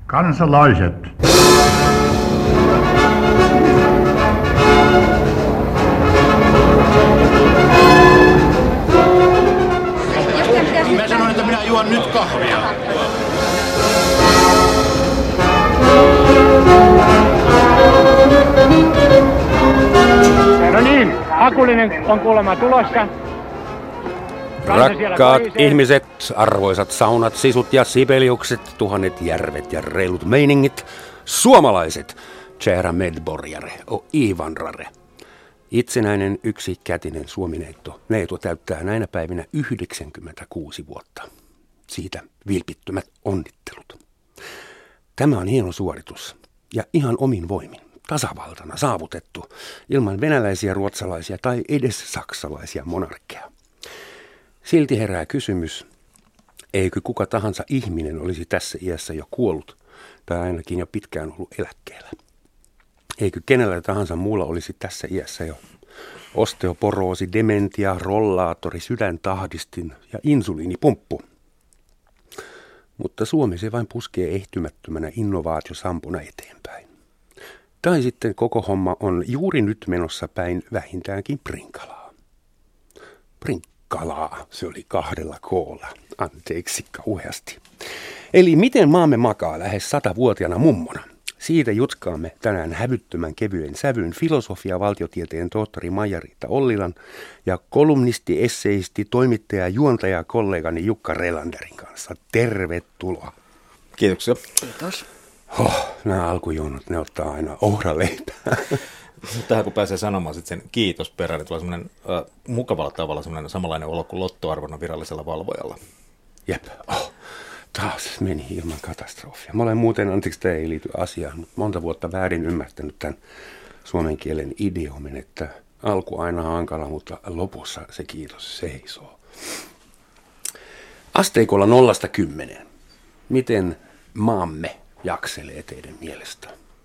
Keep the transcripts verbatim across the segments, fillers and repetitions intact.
Kansalaiset. Mä sanon, että minä juon nyt kahvia. No niin, Akulinen on kuulemma tulossa. Rakkaat ihmiset, arvoisat saunat, sisut ja sibeliukset, tuhannet järvet ja reilut meiningit, suomalaiset, kära medborgare och invandrare. Itsenäinen yksikätinen Suomi-neito neito täyttää näinä päivinä yhdeksänkymmentäkuusi vuotta. Siitä vilpittömät onnittelut. Tämä on hieno suoritus ja ihan omin voimin, tasavaltana saavutettu, ilman venäläisiä, ruotsalaisia tai edes saksalaisia monarkkeja. Silti herää kysymys, eikö kuka tahansa ihminen olisi tässä iässä jo kuollut tai ainakin jo pitkään ollut eläkkeellä? Eikö kenellä tahansa muulla olisi tässä iässä jo osteoporoosi, dementia, rollaattori, sydäntahdistin ja insuliinipumppu? Mutta Suomi se vain puskee ehtymättömänä innovaatiosampuna eteenpäin. Tai sitten koko homma on juuri nyt menossa päin vähintäänkin Prinkalaa. Prinkalaa, se oli kahdella koolla. Anteeksi kauheasti. Eli miten maamme makaa lähes satavuotiaana mummona? Siitä jutkaamme tänään hävyttömän kevyen sävyn filosofia valtiotieteen tohtori Maija-Riitta Ollilan ja kolumnisti, esseisti, toimittaja, juontaja kollegani Jukka Relanderin kanssa. Tervetuloa. Kiitoksia. Kiitos. Oh, nämä alkujuonot, ne ottaa aina ohraleipää. Tähän kun pääsee sanomaan sitten sen kiitos perään, niin tulee semmoinen äh, mukavalla tavalla semmoinen samanlainen olo kuin lottoarvona virallisella valvojalla. Jep. Oh. Taas meni ilman katastrofia. Mä olen muuten, anteeksi tämä ei liity asiaan, mutta monta vuotta väärin ymmärtänyt tämän suomen kielen idiomin, että alku aina hankala, mutta lopussa se kiitos seisoo. Asteikolla nollasta kymmeneen. Miten maamme jakselee teidän mielestä?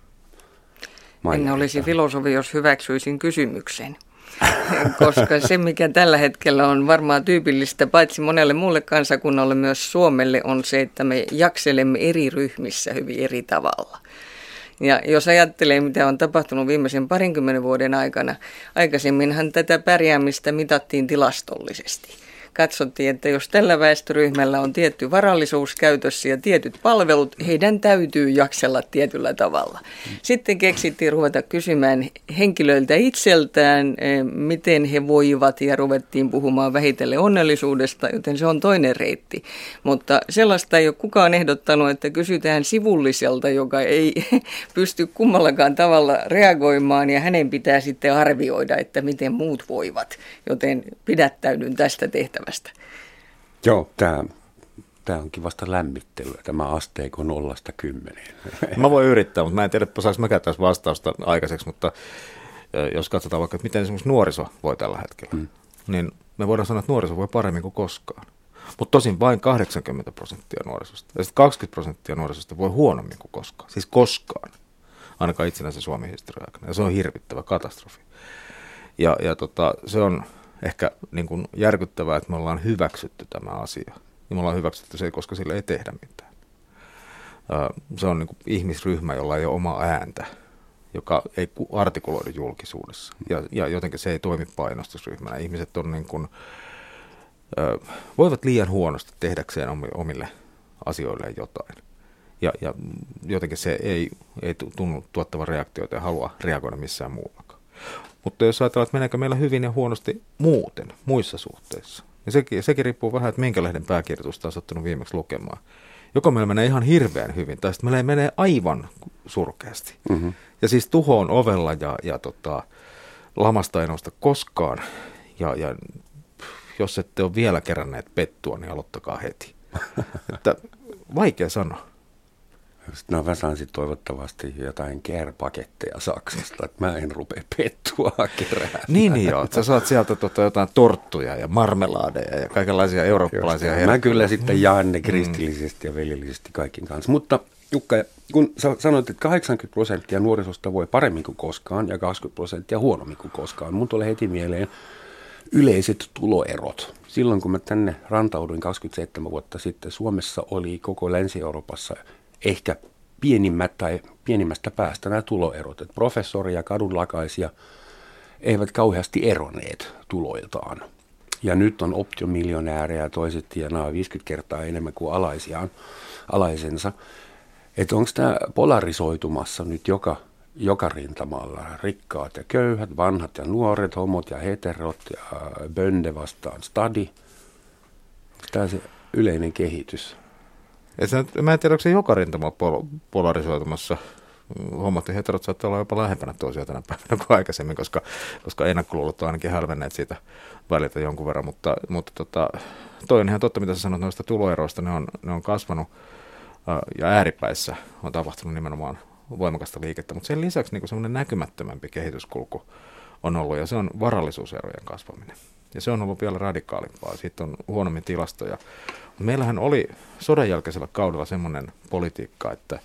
En olisi filosofi, jos hyväksyisin kysymyksen. Koska se, mikä tällä hetkellä on varmaan tyypillistä, paitsi monelle muulle kansakunnalle, myös Suomelle, on se, että me jakselemme eri ryhmissä hyvin eri tavalla. Ja jos ajattelee, mitä on tapahtunut viimeisen parinkymmenen vuoden aikana, aikaisemminhan tätä pärjäämistä mitattiin tilastollisesti. Katsottiin, että jos tällä väestöryhmällä on tietty varallisuus käytössä ja tietyt palvelut, heidän täytyy jaksella tietyllä tavalla. Sitten keksittiin ruveta kysymään henkilöiltä itseltään, miten he voivat, ja ruvettiin puhumaan vähitellen onnellisuudesta, joten se on toinen reitti. Mutta sellaista ei ole kukaan ehdottanut, että kysytään sivulliselta, joka ei pysty kummallakaan tavalla reagoimaan, ja hänen pitää sitten arvioida, että miten muut voivat, joten pidättäydyn tästä tehtävästä. Joo, tämä, tämä onkin vasta lämmittelyä, tämä asteikko nollasta kymmeneen. Mä voin yrittää, mutta mä en tiedä, saanko mäkään tässä vastausta aikaiseksi, mutta jos katsotaan vaikka, että miten esimerkiksi nuoriso voi tällä hetkellä, mm. niin me voidaan sanoa, että nuoriso voi paremmin kuin koskaan. Mutta tosin vain kahdeksankymmentä prosenttia nuorisosta. Ja sitten kaksikymmentä prosenttia nuorisosta voi huonommin kuin koskaan. Siis koskaan. Ainakaan itsenäisen Suomen historian aikana. Ja se on hirvittävä katastrofi. Ja, ja tota, se on ehkä niin kuin järkyttävää, että me ollaan hyväksytty tämä asia. Ja me ollaan hyväksytty se, koska sille ei tehdä mitään. Se on niin kuin ihmisryhmä, jolla ei ole omaa ääntä, joka ei artikuloidu julkisuudessa. Ja, ja jotenkin se ei toimi painostusryhmänä. Ihmiset on niin kuin, voivat liian huonosti tehdäkseen omille asioilleen jotain. Ja, ja jotenkin se ei, ei tunnu tuottavan reaktioita ja halua reagoida missään muuakaan. Mutta jos ajatellaan, että meneekö meillä hyvin ja huonosti muuten, muissa suhteissa, niin sekin, sekin riippuu vähän, että minkä lehden pääkirjoitusta on ottanut viimeksi lukemaan. Joko meillä menee ihan hirveän hyvin, tai sitten meillä menee aivan surkeasti. Mm-hmm. Ja siis tuho on ovella ja, ja tota, lamasta ei nousta koskaan. Ja, ja jos ette ole vielä keränneet pettua, niin aloittakaa heti. Että, vaikea sanoa. Sitten mä saan sitten toivottavasti jotain care-paketteja Saksasta, että mä en rupea pettua keräämään. Niin, niin joo. Sä saat sieltä tota jotain torttuja ja marmelaadeja ja kaikenlaisia eurooppalaisia herkkuja. Mä kyllä sitten jaan ne kristillisesti ja veljellisesti kaikin kanssa. Mutta Jukka, kun sä sanoit, että kahdeksankymmentä prosenttia nuorisosta voi paremmin kuin koskaan ja kaksikymmentä prosenttia huonommin kuin koskaan, mun tulee heti mieleen yleiset tuloerot. Silloin kun mä tänne rantauduin kaksikymmentäseitsemän vuotta sitten, Suomessa oli koko Länsi-Euroopassa ehkä pienimmät tai pienimmästä päästä nämä tuloerot. Et professori ja kadunlakaisia eivät kauheasti eronneet tuloiltaan. Ja nyt on optiomiljonäärejä, toiset tienaa viisikymmentä kertaa enemmän kuin alaisiaan, alaisensa. Että onko tämä polarisoitumassa nyt joka, joka rintamalla? Rikkaat ja köyhät, vanhat ja nuoret, homot ja heterot ja bönde vastaan stadi. Onko tämä se yleinen kehitys? Et mä en tiedä, onko se joka rintamalla pol- polarisoitumassa. Hommat ja heterot saattaa olla jopa lähempänä toisiaan tänä päivänä kuin aikaisemmin, koska, koska ennakkoluulot on ainakin hälvenneet siitä väliltä jonkun verran. Mutta, mutta tota, toi on ihan totta, mitä sä sanot noista tuloeroista. Ne on, ne on kasvanut ää, ja ääripäissä on tapahtunut nimenomaan voimakasta liikettä. Mutta sen lisäksi niin semmoinen näkymättömämpi kehityskulku on ollut, ja se on varallisuuserojen kasvaminen. Ja se on ollut vielä radikaalimpaa. Siitä on huonommin tilastoja. Meillähän oli sodan jälkeisellä kaudella semmoinen politiikka, että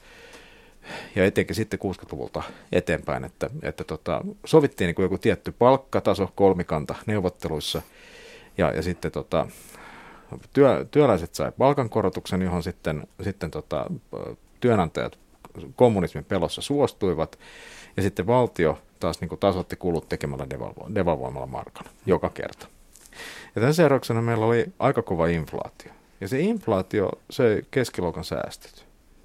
ja etenkin sitten kuusikymmentäluvulta eteenpäin, että, että tota, sovittiin niin kuin joku tietty palkkataso kolmikanta neuvotteluissa, ja, ja sitten tota, työ, työläiset sai palkankorotuksen, johon sitten, sitten tota, työnantajat kommunismin pelossa suostuivat, ja sitten valtio taas niin kuin tasoitti kulut tekemällä devalvo- devalvoimalla markan joka kerta. Ja tämän seurauksena meillä oli aika kova inflaatio, ja se inflaatio söi keskiluokan säästöt.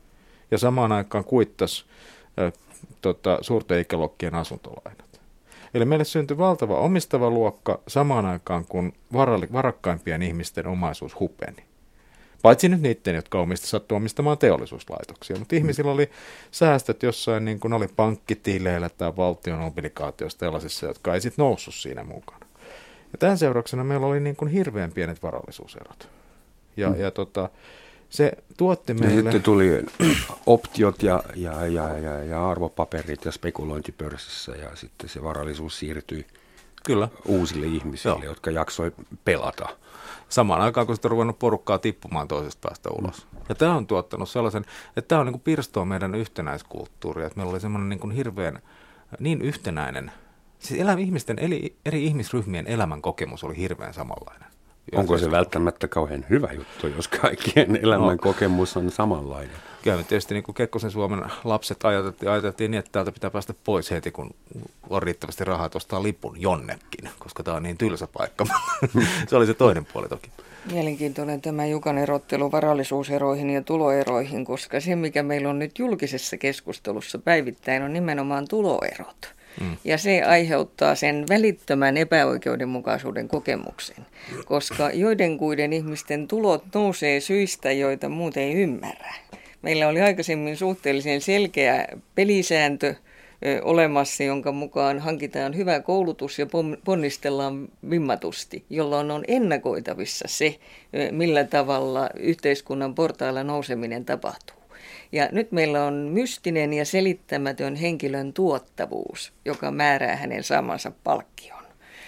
Ja samaan aikaan kuittasi äh, tota, suurten ikäluokkien asuntolainat. Eli meille syntyi valtava omistava luokka samaan aikaan, kun varalli, varakkaimpien ihmisten omaisuus hupeni. Paitsi nyt niiden, jotka omista, sattuu omistamaan teollisuuslaitoksia. Mutta ihmisillä oli säästöt jossain, niin kuin oli pankkitileillä tai valtion obligaatioissa tällaisissa, jotka ei sitten noussut siinä mukana. Ja tämän seurauksena meillä oli niin kuin hirveän pienet varallisuuserot. Ja, mm. ja tota... Se tuotti meille... Ja sitten tuli optiot ja, ja, ja, ja, ja arvopaperit ja spekulointipörssissä, ja sitten se varallisuus siirtyi Kyllä. uusille ihmisille, Joo. jotka jaksoi pelata. Samaan aikaan, kun sitten on ruvennut porukkaa tippumaan toisesta päästä ulos. Mm. Ja tämä on tuottanut sellaisen, että tämä on niin kuin pirstoa meidän yhtenäiskulttuuria, että meillä oli semmoinen niin kuin hirveän, niin yhtenäinen, siis elä, ihmisten, eli eri ihmisryhmien elämän kokemus oli hirveän samanlainen. Onko se välttämättä kauhean hyvä juttu, jos kaikkien elämän no. kokemus on samanlainen? Kyllä tietysti niin kuin Kekkosen Suomen lapset ajateltiin, ajateltiin niin, että täältä pitää päästä pois heti, kun on riittävästi rahaa, että ostaa lipun jonnekin, koska tämä on niin tylsä paikka. Se oli se toinen puoli toki. Mielenkiintoinen tämä Jukan erottelu varallisuuseroihin ja tuloeroihin, koska se, mikä meillä on nyt julkisessa keskustelussa päivittäin, on nimenomaan tuloerot. Mm. Ja se aiheuttaa sen välittömän epäoikeudenmukaisuuden kokemuksen, koska joidenkuiden ihmisten tulot nousee syistä, joita muut ei ymmärrä. Meillä oli aikaisemmin suhteellisen selkeä pelisääntö ö, olemassa, jonka mukaan hankitaan hyvä koulutus ja ponnistellaan vimmatusti, jolloin on ennakoitavissa se, ö, millä tavalla yhteiskunnan portailla nouseminen tapahtuu. Ja nyt meillä on mystinen ja selittämätön henkilön tuottavuus, joka määrää hänen saamansa palkkion.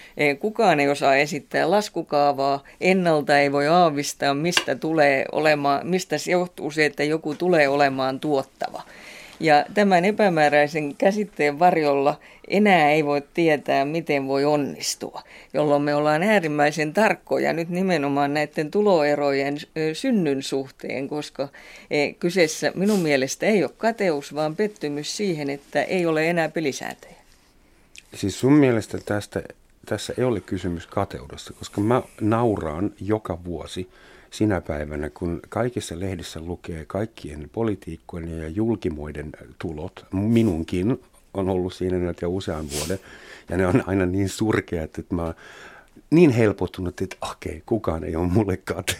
Kukaan ei osaa esittää laskukaavaa, ennalta ei voi aavistaa, mistä, tulee olemaan, mistä se johtuu se, että joku tulee olemaan tuottava. Ja tämän epämääräisen käsitteen varjolla enää ei voi tietää, miten voi onnistua, jolloin me ollaan äärimmäisen tarkkoja nyt nimenomaan näiden tuloerojen synnyn suhteen, koska kyseessä minun mielestä ei ole kateus, vaan pettymys siihen, että ei ole enää pelisääntöjä. Siis sun mielestä tästä, tässä ei ole kysymys kateudesta, koska mä nauraan joka vuosi sinä päivänä, kun kaikissa lehdissä lukee kaikkien politiikkojen ja julkimoiden tulot, minunkin on ollut siinä nyt jo usean vuoden, ja ne on aina niin surkeat, että mä oon niin helpottunut, että okei, kukaan ei ole mulle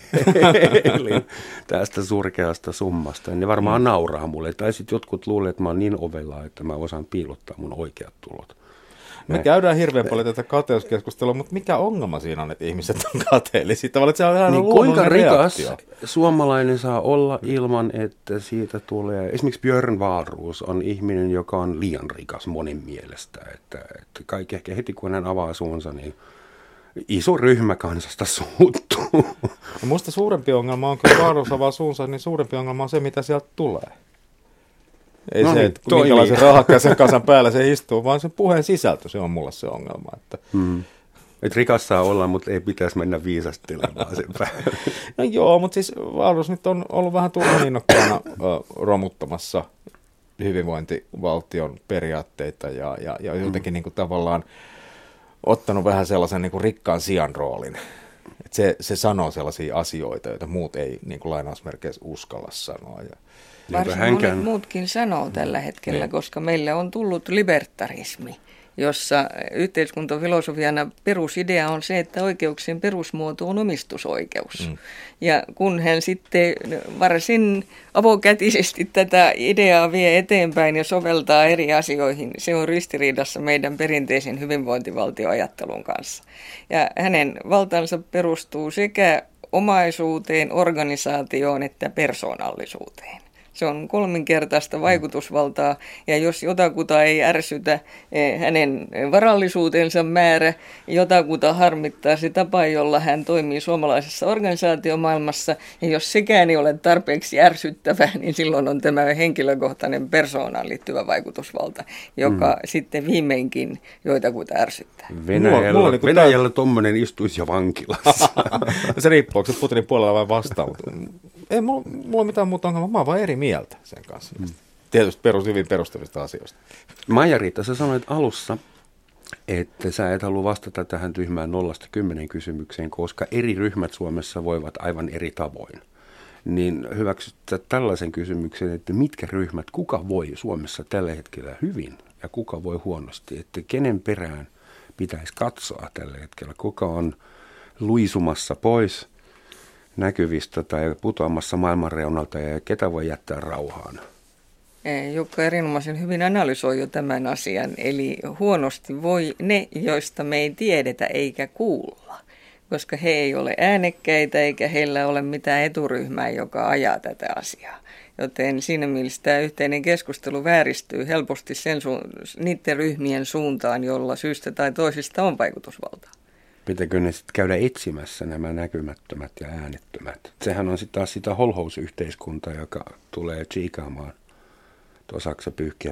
kateellinen tästä surkeasta summasta. Ne varmaan nauraa mulle, tai sitten jotkut luulee, että mä oon niin ovella, että mä osaan piilottaa mun oikeat tulot. Me käydään hirveän paljon tätä kateuskeskustelua, mutta mikä ongelma siinä on, että ihmiset on kateellisia? Tavallaan, että se on ihan niin kuinka rikas reaktio. Suomalainen saa olla ilman, että siitä tulee... Esimerkiksi Björn Wahlroos on ihminen, joka on liian rikas monen mielestä. Että, että kaikki ehkä heti kun hän avaa suunsa, niin iso ryhmä kansasta suuttuu. Minusta suurempi ongelma on, kun Wahlroos avaa suunsa, niin suurempi ongelma on se, mitä sieltä tulee. Ei no se, että niin, minkälaisen rahakäsen kasan päällä se istuu, vaan se puheen sisältö, se on mulle se ongelma. Että, mm. Et rikas saa olla, mutta ei pitäisi mennä viisastelemaan sen päälle. No joo, mutta siis Wahlroos nyt on ollut vähän turhan innokkaana romuttamassa hyvinvointivaltion periaatteita ja, ja, ja jotenkin mm. niin kuin tavallaan ottanut vähän sellaisen niin kuin rikkaan sijan roolin. Et se, se sanoo sellaisia asioita, joita muut ei niin kuin lainausmerkeissä uskalla sanoa. Ja, varsin hänkään... monet muutkin sanoo tällä hetkellä, niin. Koska meille on tullut libertarismi, jossa yhteiskuntafilosofiana perusidea on se, että oikeuksien perusmuoto on omistusoikeus. Mm. Ja kun hän sitten varsin avokätisesti tätä ideaa vie eteenpäin ja soveltaa eri asioihin, se on ristiriidassa meidän perinteisen hyvinvointivaltioajattelun kanssa. Ja hänen valtansa perustuu sekä omaisuuteen, organisaatioon että persoonallisuuteen. Se on kolminkertaista vaikutusvaltaa, ja jos jotakuta ei ärsytä hänen varallisuutensa määrä, jotakuta harmittaa se tapa, jolla hän toimii suomalaisessa organisaatiomaailmassa, ja jos sekään ei ole tarpeeksi ärsyttävää, niin silloin on tämä henkilökohtainen persoonaan liittyvä vaikutusvalta, joka mm. sitten viimeinkin joitakuta ärsyttää. Venäjällä, mulla, mulla Venäjällä tuommoinen istuisi jo vankilassa. Se riippuu, onko se Putinin puolella vai vastaan. Ei mulla, mulla mitään muuta ongelmaa, mä oon vaan eri mieltä sen kanssa. Mm. Tietysti perus, hyvin perustavista asioista. Maija-Riitta, sä sanoit alussa, että sä et halua vastata tähän tyhmään nollasta kymmenen kysymykseen, koska eri ryhmät Suomessa voivat aivan eri tavoin. Niin hyväksyttä tällaisen kysymyksen, että mitkä ryhmät, kuka voi Suomessa tällä hetkellä hyvin ja kuka voi huonosti, että kenen perään pitäisi katsoa tällä hetkellä, kuka on luisumassa pois näkyvistä tai putoamassa maailman reunalta ja ketä voi jättää rauhaan? Jukka erinomaisen hyvin analysoi jo tämän asian, eli huonosti voi ne, joista me ei tiedetä eikä kuulla, koska he ei ole äänekkäitä eikä heillä ole mitään eturyhmää, joka ajaa tätä asiaa. Joten siinä mielessä tämä yhteinen keskustelu vääristyy helposti sen su- niiden ryhmien suuntaan, jolla syystä tai toisista on vaikutusvaltaa. Pitääkö ne sitten käydä etsimässä nämä näkymättömät ja äänettömät? Sehän on sitten taas sitä holhousyhteiskuntaa, joka tulee tsiikaamaan. Osaako sä pyyhkiä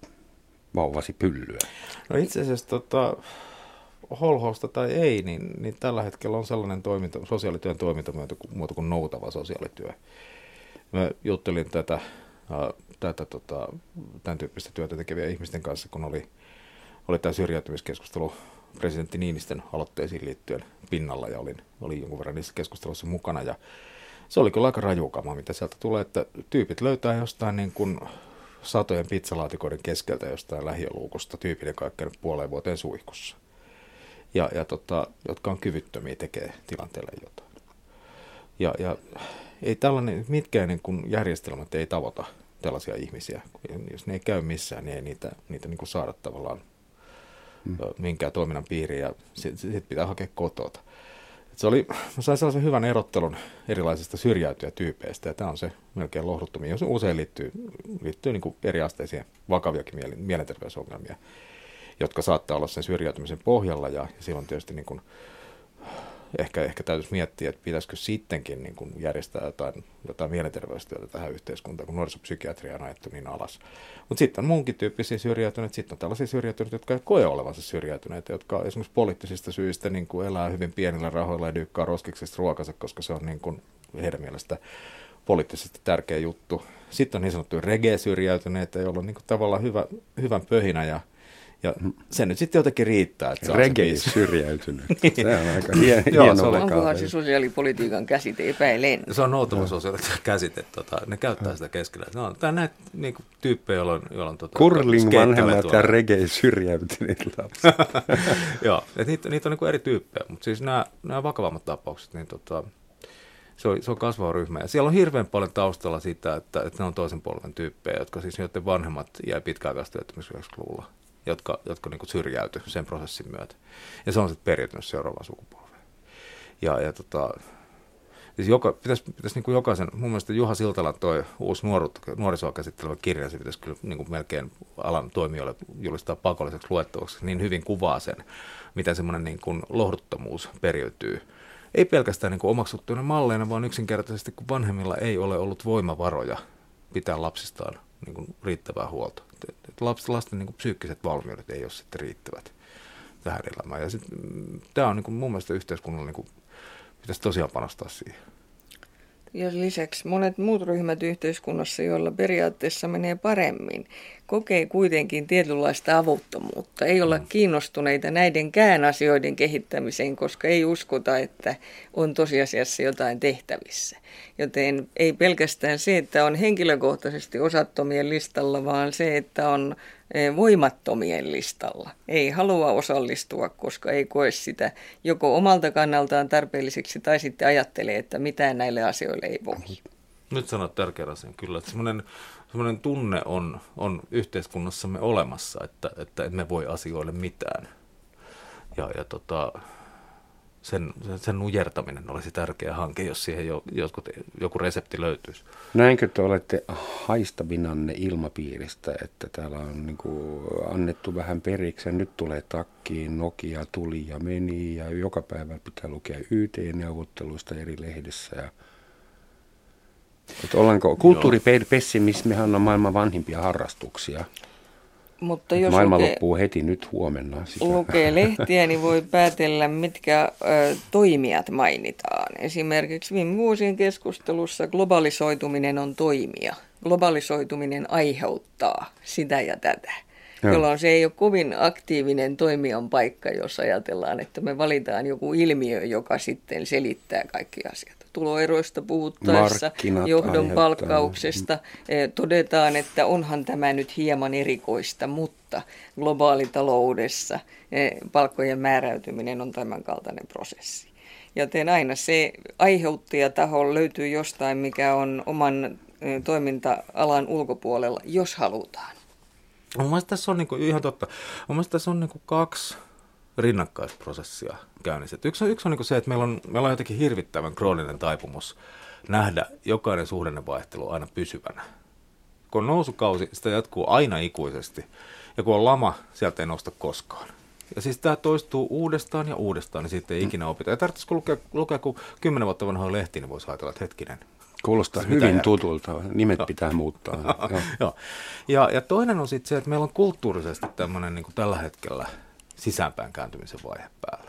vauvasi pyllyä? No itse asiassa tota, holhousta tai ei, niin, niin tällä hetkellä on sellainen toiminta, sosiaalityön toimintamuoto kuin noutava sosiaalityö. Mä juttelin tätä, äh, tätä tota, tämän tyyppistä työtä tekevien ihmisten kanssa, kun oli, oli tämä syrjäytymiskeskustelu presidentti Niinistön aloitteisiin liittyen pinnalla ja olin, olin jonkun verran niissä keskustelussa mukana. Ja se oli kyllä aika rajukama, mitä sieltä tulee, että tyypit löytää jostain niin kuin satojen pizzalaatikoiden keskeltä jostain lähiöluukosta tyypin, joka on käynyt puoleen vuoteen suihkussa. Ja, ja tota, jotka on kyvyttömiä tekee tilanteelle jotain. Ja, ja ei tällainen, mitkään niin kuin järjestelmät ei tavoita tällaisia ihmisiä. Jos ne ei käy missään, niin ei niitä, niitä niin kuin saada tavallaan hmm. minkään toiminnan piiriin ja sitten sit pitää hakea kotota. Se oli, mä sain sellaisen hyvän erottelun erilaisista syrjäytyjätyypeistä, ja tämä on se melkein lohduttomia, jos usein liittyy, liittyy niin kuin eriasteisiin vakaviakin mielenterveysongelmia, jotka saattaa olla sen syrjäytymisen pohjalla, ja, ja silloin tietysti niin kuin, ehkä, ehkä täytyisi miettiä, että pitäisikö sittenkin niin kuin järjestää jotain, jotain mielenterveystyötä tähän yhteiskuntaan, kun nuorisopsykiatria on ajettu niin alas. Mutta sitten on muunkin tyyppisiä syrjäytyneitä, sitten on tällaisia syrjäytyneitä, jotka ei koe olevansa syrjäytyneitä, jotka esimerkiksi poliittisista syistä niin kuin elää hyvin pienillä rahoilla ja dyykkaa roskiksesta ruokansa, koska se on niin kuin heidän mielestä poliittisesti tärkeä juttu. Sitten on niin sanottuja reggae-syrjäytyneitä, joilla on niin kuin tavallaan hyvä, hyvän pöhinä ja Ja se nyt sitten jotenkin riittää. Reggae syrjäytynyt. Se on aika hien, hieno. Onkohan se sosiaalipolitiikan käsite epäilen? Se on noutava sosiaalipolitiikan käsite. Tota, ne käyttää sitä keskellä. No, tämä on näitä niin kuin, tyyppejä, joilla on... Joilla on tota, Kurling vanhemmat ja reggae syrjäytyneet lapset. Joo, että niitä, niitä on niin kuin eri tyyppejä. Mutta siis nämä, nämä vakavammat tapaukset, niin tota, se on, se on kasvava ryhmä. Ja siellä on hirveän paljon taustalla sitä, että, että ne on toisen polven tyyppejä, jotka siis joiden vanhemmat jäi pitkäaikaistyöttömyys yhdeksänkymmentäluvulla. jotka, jotka niin kuin syrjäytyi sen prosessin myötä. Ja se on sitten periytynyt seuraavaan sukupolveen. Ja, ja tota, siis joka, pitäisi, pitäisi niin kuin jokaisen, mun mielestä Juha Siltalan toi uusi nuorisoa käsittelevä kirja, se pitäisi kyllä niin kuin melkein alan toimijoille julistaa pakolliseksi luettavaksi, niin hyvin kuvaa sen, miten semmoinen niin kuin lohduttomuus periytyy. Ei pelkästään niin kuin omaksuttuina malleina, vaan yksinkertaisesti, kun vanhemmilla ei ole ollut voimavaroja pitää lapsistaan niin kuin riittävää huolta. Lasten niin kuin psyykkiset valmiudet ei ole sitten riittävät tähän elämään. Ja sit, tämä on niin kuin, mun mielestä yhteiskunnalla niin kuin, pitäisi tosiaan panostaa siihen. Ja lisäksi monet muut ryhmät yhteiskunnassa, joilla periaatteessa menee paremmin, kokee kuitenkin tietynlaista avuttomuutta. Ei olla kiinnostuneita näidenkään asioiden kehittämiseen, koska ei uskota, että on tosiasiassa jotain tehtävissä. Joten ei pelkästään se, että on henkilökohtaisesti osattomien listalla, vaan se, että on voimattomien listalla. Ei halua osallistua, koska ei koe sitä joko omalta kannaltaan tarpeelliseksi tai sitten ajattelee, että mitään näille asioille ei voi. Nyt sanot tärkeän asian kyllä, että semmoinen, semmoinen tunne on, on yhteiskunnassamme olemassa, että, että emme voi asioille mitään. Ja, ja tota, sen, sen nujertaminen olisi tärkeä hanke, jos siihen jo, jotkut, joku resepti löytyisi. Näinkö te olette haistavinanne ilmapiiristä, että täällä on niin kuin annettu vähän periksi ja nyt tulee takkiin, Nokia tuli ja meni ja joka päivä pitää lukea Y T-neuvotteluista eri lehdessä ja että ollaanko, kulttuuripessimismihan on maailman vanhimpia harrastuksia. Mutta jos maailma lukee, loppuu heti nyt huomenna. Sitä. Lukee lehtiä, niin voi päätellä, mitkä ö, toimijat mainitaan. Esimerkiksi viime vuosien keskustelussa globalisoituminen on toimija. Globalisoituminen aiheuttaa sitä ja tätä. Joo. Jolloin se ei ole kovin aktiivinen toimijan paikka, jos ajatellaan, että me valitaan joku ilmiö, joka sitten selittää kaikki asiat. Tuloeroista puhuttaessa, Markkinat johdon aiheuttaa. palkkauksesta todetaan, että onhan tämä nyt hieman erikoista, mutta globaalitaloudessa palkkojen määräytyminen on tämän kaltainen prosessi. Joten aina se aiheuttajataho löytyy jostain, mikä on oman toiminta-alan ulkopuolella, jos halutaan. Mun mielestä tässä on niinku, ihan totta. Mun mielestä tässä on niinku kaksi rinnakkaisprosessia käynnissä. Yksi on, yksi on niinku se, että meillä on, meillä on jotenkin hirvittävän krooninen taipumus nähdä jokainen suhdannevaihtelu aina pysyvänä. Kun on nousukausi, sitä jatkuu aina ikuisesti. Ja kun on lama, sieltä ei nousta koskaan. Ja siis tämä toistuu uudestaan ja uudestaan, niin siitä ei ikinä opita. Ja tarvitsisiko lukea, lukea kun kymmenen vuotta vanhoja lehtiä, niin voisi ajatella, että hetkinen. Kuulostaa Mitä hyvin jää? tutulta. Nimet no. pitää muuttaa. Joo. Ja, ja toinen on sitten se, että meillä on kulttuurisesti tämmöinen niin kuin tällä hetkellä sisäänpäin kääntymisen vaihe päällä.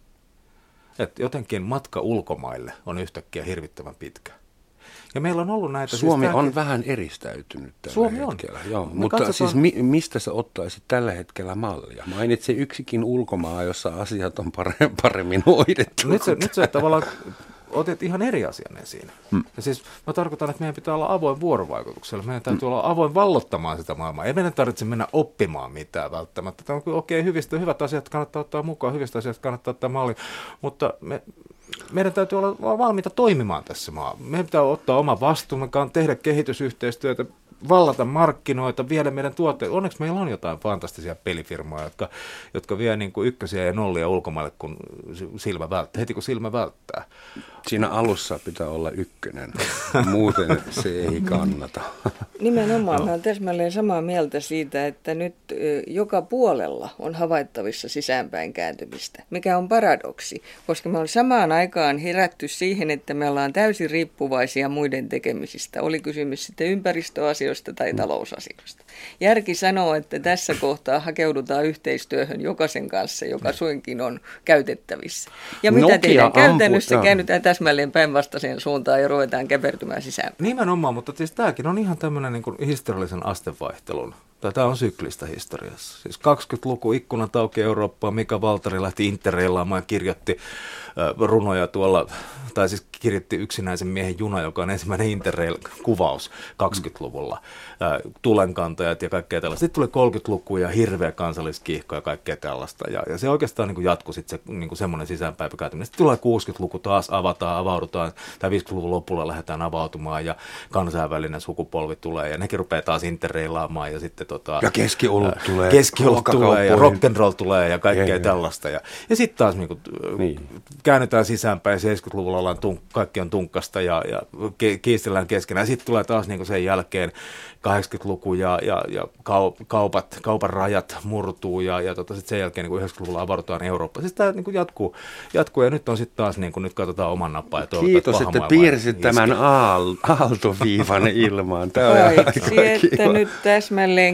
Että jotenkin matka ulkomaille on yhtäkkiä hirvittävän pitkä. Ja meillä on ollut näitä... Suomi siis on tämäkin... vähän eristäytynyt tällä Suomi hetkellä. on. Joo, Me mutta katsotaan... siis mi- mistä sä ottaisit tällä hetkellä mallia? Mainitse yksikin ulkomaa, jossa asiat on paremmin hoidettu. Nyt se, nyt se tavallaan... Otit ihan eri asian esiin. Hmm. Ja siis mä tarkoitan, että meidän pitää olla avoin vuorovaikutuksella. Meidän täytyy hmm. olla avoin vallottamaan sitä maailmaa. Ei meidän tarvitse mennä oppimaan mitään välttämättä. Okei, okay, hyvistä, hyvät asiat kannattaa ottaa mukaan, hyvistä asiat kannattaa ottaa malliin. Mutta me, meidän täytyy olla valmiita toimimaan tässä maa. Meidän pitää ottaa oma vastuumme, tehdä kehitysyhteistyötä, vallata markkinoita, viedä meidän tuotteita. Onneksi meillä on jotain fantastisia pelifirmoja, jotka, jotka vie niin kuin ykkösiä ja nollia ulkomaille, kun silmä välttää, heti kun silmä välttää. Siinä alussa pitää olla ykkönen, muuten se ei kannata. Nimenomaan, no. Mä olen täsmälleen samaa mieltä siitä, että nyt joka puolella on havaittavissa sisäänpäin kääntymistä, mikä on paradoksi, koska me on samaan aikaan herätty siihen, että me ollaan täysin riippuvaisia muiden tekemisistä, oli kysymys sitten ympäristöasioista tai talousasioista. Järki sanoo, että tässä kohtaa hakeudutaan yhteistyöhön jokaisen kanssa, joka suinkin on käytettävissä. Ja mitä Nokia tehdään käytännössä, ampu, käännytään täsmälleen päinvastaiseen suuntaan ja ruvetaan käpertymään sisään. Nimenomaan, mutta siis tämäkin on ihan tämmöinen niin kuin historiallisen astevaihtelun. Tämä on syklistä historiassa. Siis kaksikymmentäluku, ikkunat auki Eurooppaan, Mika Valtari lähti interreilaamaan ja kirjoitti äh, runoja tuolla, tai siis kirjoitti Yksinäisen miehen juna, joka on ensimmäinen interrail-kuvaus kaksikymmentäluvulla. Äh, tulenkantajat ja kaikkea tällaista. Sitten tuli kolmekymmentäluku ja hirveä kansalliskiihko ja kaikkea tällaista. Ja, ja se oikeastaan niin kuin jatkui sitten se, niin kuin semmoinen sisäänpäiväkäytyminen. Sitten tulee kuusikymmentäluku, taas avataan, avaudutaan, tai viisikymmentäluvun lopulla lähdetään avautumaan ja kansainvälinen sukupolvi tulee ja nekin rupeaa taas interreilaamaan ja sitten Tota, ja keskiolut tulee. Keskiolut tulee ja rock'n'roll tulee ja kaikkea ja, tällaista. Ja, ja sitten taas niin kuin, niin. käännytään sisäänpäin ja seitsemänkymmentäluvulla ollaan tunk, kaikki on tunkkasta ja, ja kiistellään keskenään. Sitten tulee taas niin kuin sen jälkeen kahdeksankymmentäluku ja, ja, ja kaupat, kaupan rajat murtuu ja, ja tota, sitten sen jälkeen niin yhdeksänkymmentäluvulla avaudutaan Eurooppaan. Siis tämä niin jatkuu, jatkuu ja nyt on sitten taas, niin kuin, nyt katsotaan oman nappaa ja kiitos, että piirsit tämän aal, aaltoviivan ilmaan. Paitsi, että nyt täsmälleen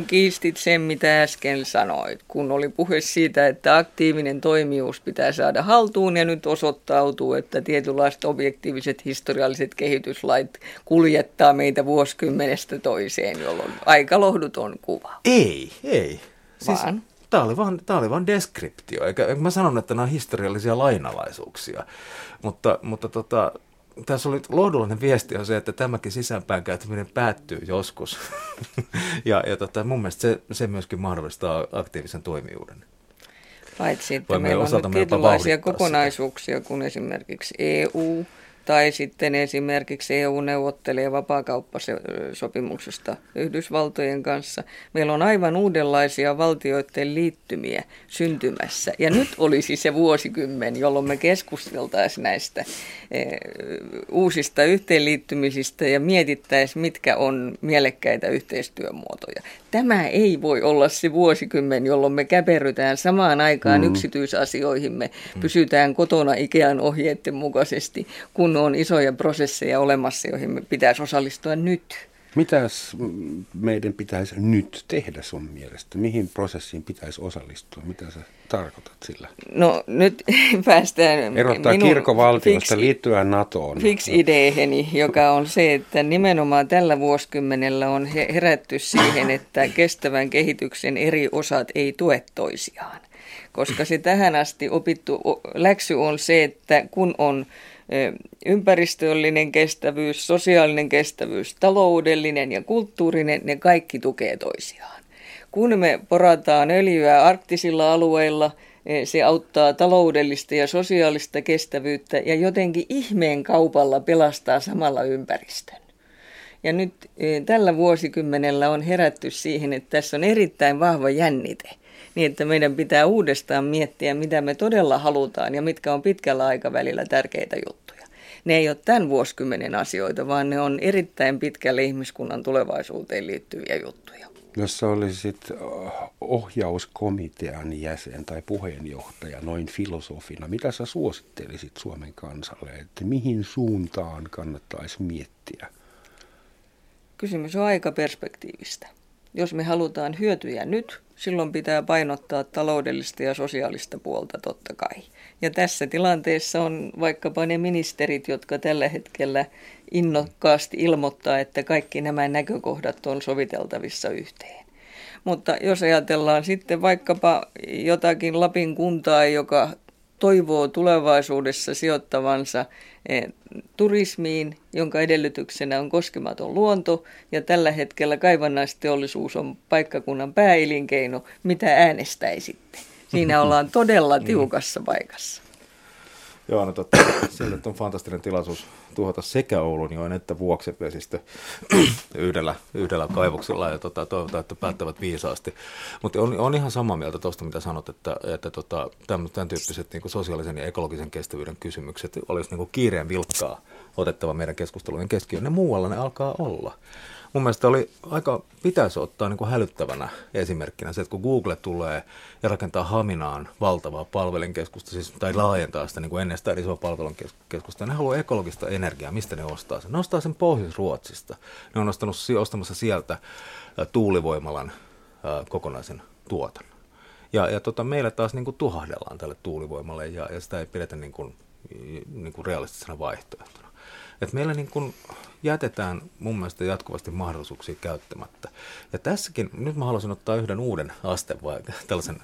kiistit sen, mitä äsken sanoit, kun oli puhe siitä, että aktiivinen toimijuus pitää saada haltuun ja nyt osoittautuu, että tietynlaiset objektiiviset historialliset kehityslait kuljettaa meitä vuosikymmenestä toiseen, jolloin aika lohduton kuva. Ei, ei. Siis Vaan? Tämä oli vaan, tämä oli vaan deskriptio, eikä, eikä mä sanon, että nämä on historiallisia lainalaisuuksia, mutta, mutta tota, tässä oli lohdullinen viesti on se, että tämäkin sisäänpäin käyttäminen päättyy joskus. ja ja tota, mun mielestä se, se myöskin mahdollistaa aktiivisen toimijuuden. Paitsi, että Voimme meillä on nyt tietynlaisia kokonaisuuksia, sitä. Kun esimerkiksi E U tai sitten esimerkiksi E U neuvottelee vapaakauppasopimuksesta Yhdysvaltojen kanssa. Meillä on aivan uudenlaisia valtioiden liittymiä syntymässä. Ja nyt olisi se vuosikymmen, jolloin me keskusteltaisiin näistä eh, uusista yhteenliittymisistä ja mietittäisiin, mitkä on mielekkäitä yhteistyömuotoja. Tämä ei voi olla se vuosikymmen, jolloin me käperrytään samaan aikaan mm. yksityisasioihimme, mm. pysytään kotona Ikean ohjeiden mukaisesti, kun on isoja prosesseja olemassa, joihin me pitäisi osallistua nyt. Mitäs meidän pitäisi nyt tehdä sun mielestä? Mihin prosessiin pitäisi osallistua? Mitä sä tarkoitat sillä? No nyt päästään erottaa kirkkovaltiosta liittyä NATOon. Fix-ideeheni, joka on se, että nimenomaan tällä vuosikymmenellä on herätty siihen, että kestävän kehityksen eri osat ei tue toisiaan. Koska se tähän asti opittu läksy on se, että kun on ympäristöllinen kestävyys, sosiaalinen kestävyys, taloudellinen ja kulttuurinen, ne kaikki tukee toisiaan. Kun me porataan öljyä arktisilla alueilla, se auttaa taloudellista ja sosiaalista kestävyyttä ja jotenkin ihmeen kaupalla pelastaa samalla ympäristön. Ja nyt tällä vuosikymmenellä on herätty siihen, että tässä on erittäin vahva jännite. Niin, että meidän pitää uudestaan miettiä, mitä me todella halutaan ja mitkä on pitkällä aikavälillä tärkeitä juttuja. Ne ei ole tämän vuosikymmenen asioita, vaan ne on erittäin pitkälle ihmiskunnan tulevaisuuteen liittyviä juttuja. Jos sä olisit ohjauskomitean jäsen tai puheenjohtaja noin filosofina, mitä sä suosittelisit Suomen kansalle, että mihin suuntaan kannattaisi miettiä? Kysymys on aikaperspektiivistä. Jos me halutaan hyötyjä nyt, silloin pitää painottaa taloudellista ja sosiaalista puolta totta kai. Ja tässä tilanteessa on vaikkapa ne ministerit, jotka tällä hetkellä innokkaasti ilmoittaa, että kaikki nämä näkökohdat on soviteltavissa yhteen. Mutta jos ajatellaan sitten vaikkapa jotakin Lapin kuntaa, joka toivoo tulevaisuudessa sijoittavansa turismiin, jonka edellytyksenä on koskematon luonto, ja tällä hetkellä kaivannaisteollisuus on paikkakunnan pääelinkeino, mitä äänestäisitte? Siinä ollaan todella tiukassa paikassa. Joo, no totta. Siellä on fantastinen tilaisuus tuhota sekä Oulunjoen että Vuoksen vesistö yhdellä, yhdellä kaivoksella ja tota, toivotaan, että päättävät viisaasti. Mutta on, on ihan samaa mieltä tuosta, mitä sanot, että, että tota, tämän, tämän tyyppiset niin kuin sosiaalisen ja ekologisen kestävyyden kysymykset olisi niin kuin kiireen vilkkaa otettava meidän keskustelujen keskiöön. Ne muualla ne alkaa olla. Mun mielestä oli aika, pitäisi ottaa niin kuin hälyttävänä esimerkkinä se, että kun Google tulee ja rakentaa Haminaan valtavaa palvelinkeskusta, siis, tai laajentaa sitä niin kuin ennestään isoa palvelunkeskusta, ne haluaa ekologista energiaa. Mistä ne ostaa sen? Ne ostaa sen Pohjois-Ruotsista. Ne on ostanut, ostamassa sieltä tuulivoimalan ää, kokonaisen tuotannon. Ja, ja tota, meillä taas niin kuin tuhahdellaan tälle tuulivoimalle ja, ja sitä ei pidetä niin kuin, niin kuin realistisena vaihtoehtona. Et meillä niin kun jätetään mun mielestä jatkuvasti mahdollisuuksia käyttämättä. Ja tässäkin, nyt mä haluaisin ottaa yhden uuden asteen, vai, tällaisen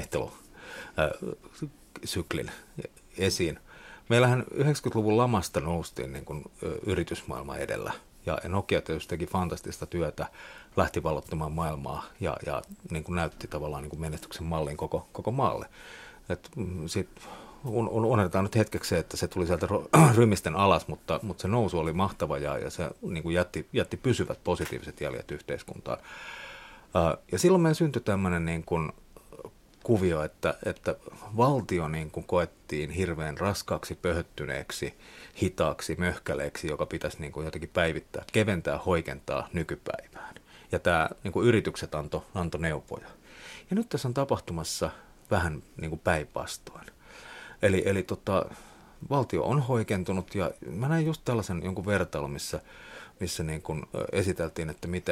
vaihtelusyklin esiin. Meillähän yhdeksänkymmentäluvun lamasta noustiin niin kun yritysmaailma edellä. Ja Nokia tietysti teki fantastista työtä, lähti vallottamaan maailmaa ja, ja niin kun näytti tavallaan niin kun menestyksen mallin koko, koko maalle. Et sit, unohdetaan nyt hetkeksi se, että se tuli sieltä rymisten alas, mutta, mutta se nousu oli mahtava ja, ja se niin kuin jätti, jätti pysyvät positiiviset jäljet yhteiskuntaan. Ja silloin meidän syntyi tämmöinen niin kuin kuvio, että, että valtio niin kuin koettiin hirveän raskaaksi, pöhöttyneeksi, hitaaksi, möhkäleeksi, joka pitäisi niin kuin jotenkin päivittää, keventää, hoikentaa nykypäivään. Ja tämä niin kuin yritykset antoi anto neuvoja. Ja nyt tässä on tapahtumassa vähän niin kuin päinvastoin. Eli, eli tota, valtio on hoikentunut ja mä näin just tällaisen jonkun vertailun, missä, missä niin kun esiteltiin, että miten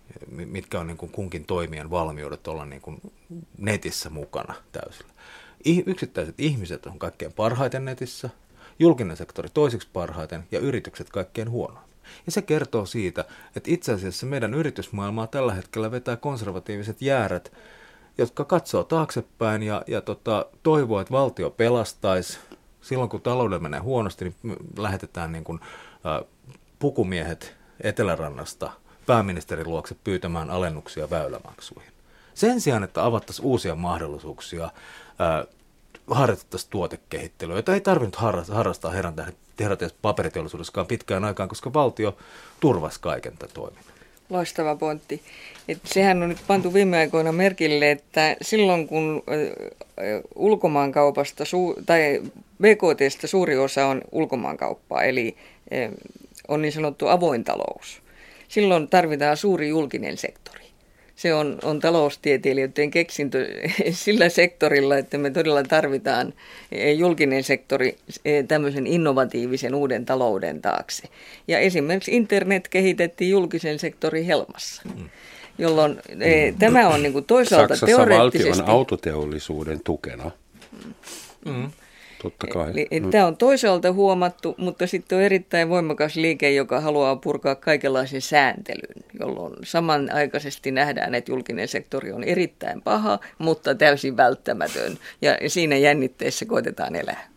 mitkä on niin kuin kunkin toimijan valmiudet olla niin kuin netissä mukana täysillä. Yksittäiset ihmiset on kaikkein parhaiten netissä, julkinen sektori toiseksi parhaiten ja yritykset kaikkein huonoimmin. Ja se kertoo siitä, että itse asiassa meidän yritysmaailmaa tällä hetkellä vetää konservatiiviset jäärät, jotka katsoo taaksepäin ja, ja tota, toivoo, että valtio pelastaisi. Silloin kun taloudella menee huonosti, niin lähetetään niin kuin, äh, pukumiehet Etelärannasta pääministerin luokse pyytämään alennuksia väylämaksuihin. Sen sijaan, että avattaisiin uusia mahdollisuuksia, äh, harjoitettaisiin tuotekehittelyä, jota ei tarvinnut harrastaa herran tähden paperiteollisuudessakaan pitkään aikaan, koska valtio turvasi kaiken tämän toiminnan. Loistava pointti. Et sehän on nyt pantu viime aikoina merkille, että silloin kun ulkomaankaupasta tai B K T:stä suuri osa on ulkomaankauppaa, eli on niin sanottu avoin talous, silloin tarvitaan suuri julkinen sektori. Se on, on taloustieteilijöiden keksintö sillä sektorilla, että me todella tarvitaan julkinen sektori tämmöisen innovatiivisen uuden talouden taakse. Ja esimerkiksi internet kehitettiin julkisen sektorin helmassa, jolloin e, tämä on niin kuin toisaalta Saksassa teoreettisesti... valtion autoteollisuuden tukena. Mm. Totta kai. Eli, eli tämä on toisaalta huomattu, mutta sitten on erittäin voimakas liike, joka haluaa purkaa kaikenlaisen sääntelyn, jolloin samanaikaisesti nähdään, että julkinen sektori on erittäin paha, mutta täysin välttämätön. Ja siinä jännitteessä koetetaan elää.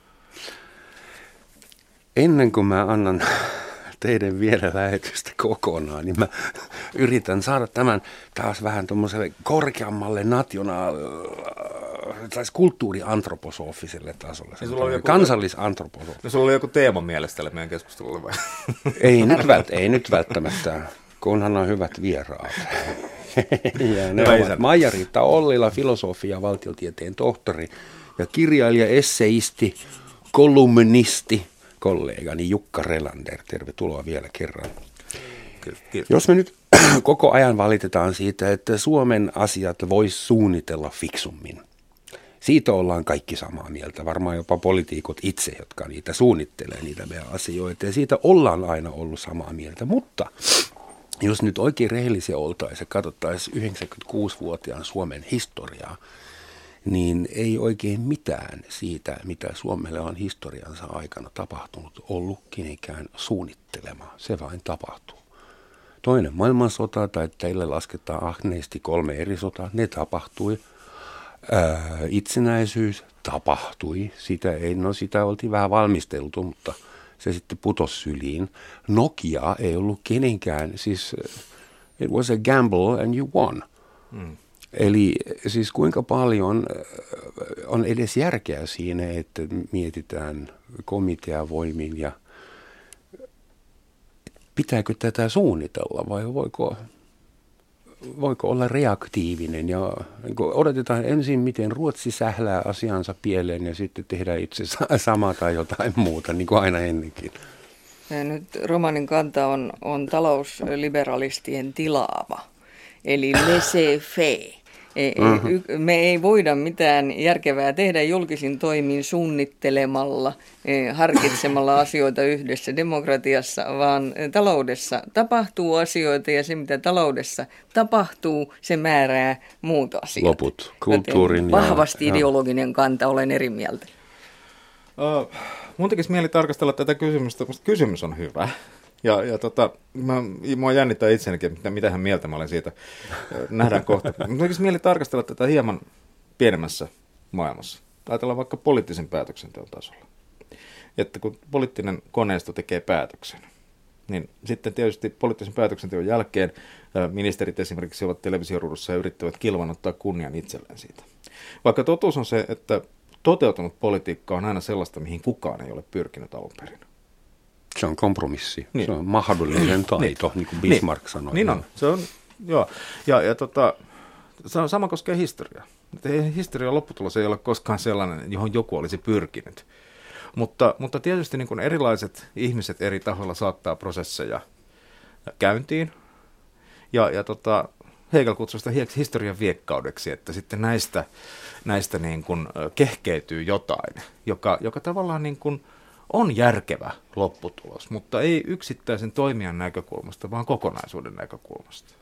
Ennen kuin mä annan teidän viedä lähetystä kokonaan, niin mä yritän saada tämän taas vähän tuommoiselle korkeammalle nationaal... tai kulttuuriantroposofiselle tasolle, kansallisantroposofiselle. No sulla oli joku teema mielestä tälle meidän keskustelulle vai? Ei nyt, vält, ei nyt välttämättä, kunhan on hyvät vieraat. Ja ne ovat Maija-Riitta Ollila, filosofia, valtiotieteen tohtori ja kirjailija, esseisti, kolumnisti, kollegani Jukka Relander. Tervetuloa vielä kerran. Kiitos. Jos me nyt koko ajan valitetaan siitä, että Suomen asiat voisi suunnitella fiksummin. Siitä ollaan kaikki samaa mieltä, varmaan jopa poliitikot itse, jotka niitä suunnittelee, niitä meidän asioita. Ja siitä ollaan aina ollut samaa mieltä, mutta jos nyt oikein rehellisiä oltaisiin ja katsottaisiin yhdeksänkymmentäkuusivuotiaan Suomen historiaa, niin ei oikein mitään siitä, mitä Suomelle on historiansa aikana tapahtunut, ollut kenenkään suunnittelema. Se vain tapahtuu. Toinen maailmansota, tai teille lasketaan ahneesti kolme eri sotaa, ne tapahtui. Ää, itsenäisyys tapahtui. Sitä, ei, no sitä oltiin vähän valmisteltu, mutta se sitten putosi syliin. Nokia ei ollut kenenkään, siis it was a gamble and you won. Mm. Eli siis kuinka paljon on edes järkeä siinä, että mietitään komiteavoimin ja pitääkö tätä suunnitella vai voiko, voiko olla reaktiivinen ja odotetaan ensin, miten Ruotsi sählää asiansa pieleen ja sitten tehdään itse sama tai jotain muuta, niin kuin aina ennenkin. Ja nyt romanin kanta on, on talousliberalistien tilaava, eli laissez-faire. Me ei voida mitään järkevää tehdä julkisin toimin suunnittelemalla, harkitsemalla asioita yhdessä demokratiassa, vaan taloudessa tapahtuu asioita ja se, mitä taloudessa tapahtuu, se määrää muut asiat. Loput, kulttuurin. Ja, vahvasti ideologinen kanta, olen eri mieltä. Uh, mun tekisi mieli tarkastella tätä kysymystä, koska kysymys on hyvä. Ja, ja tota, mä, mua jännittää itseänikin, mitä, mitähän mieltä mä olen siitä. Nähdään kohta. Mun tekisi mieli tarkastella tätä hieman pienemmässä maailmassa. Ajatellaan vaikka poliittisen päätöksenteon tasolla. Että kun poliittinen koneisto tekee päätöksen, niin sitten tietysti poliittisen päätöksenteon jälkeen ministerit esimerkiksi ovat televisioruudussa ja yrittävät kilvan ottaa kunnian itselleen siitä. Vaikka totuus on se, että toteutunut politiikka on aina sellaista, mihin kukaan ei ole pyrkinyt alun perin. Se on kompromissi. Niin. Se on mahdollinen taito, niin, niin kuin Bismarck niin. sanoi. Niin on. Se on, joo. Ja, ja tota, sama koskee historiaa. Historian lopputulos ei ole koskaan sellainen, johon joku olisi pyrkinyt. Mutta, mutta tietysti niin kuin erilaiset ihmiset eri tahoilla saattaa prosesseja käyntiin. Ja, ja tota, Hegel kutsui sitä historian viekkaudeksi, että sitten näistä, näistä niin kuin kehkeytyy jotain, joka, joka tavallaan niin kuin on järkevä lopputulos, mutta ei yksittäisen toimijan näkökulmasta, vaan kokonaisuuden näkökulmasta.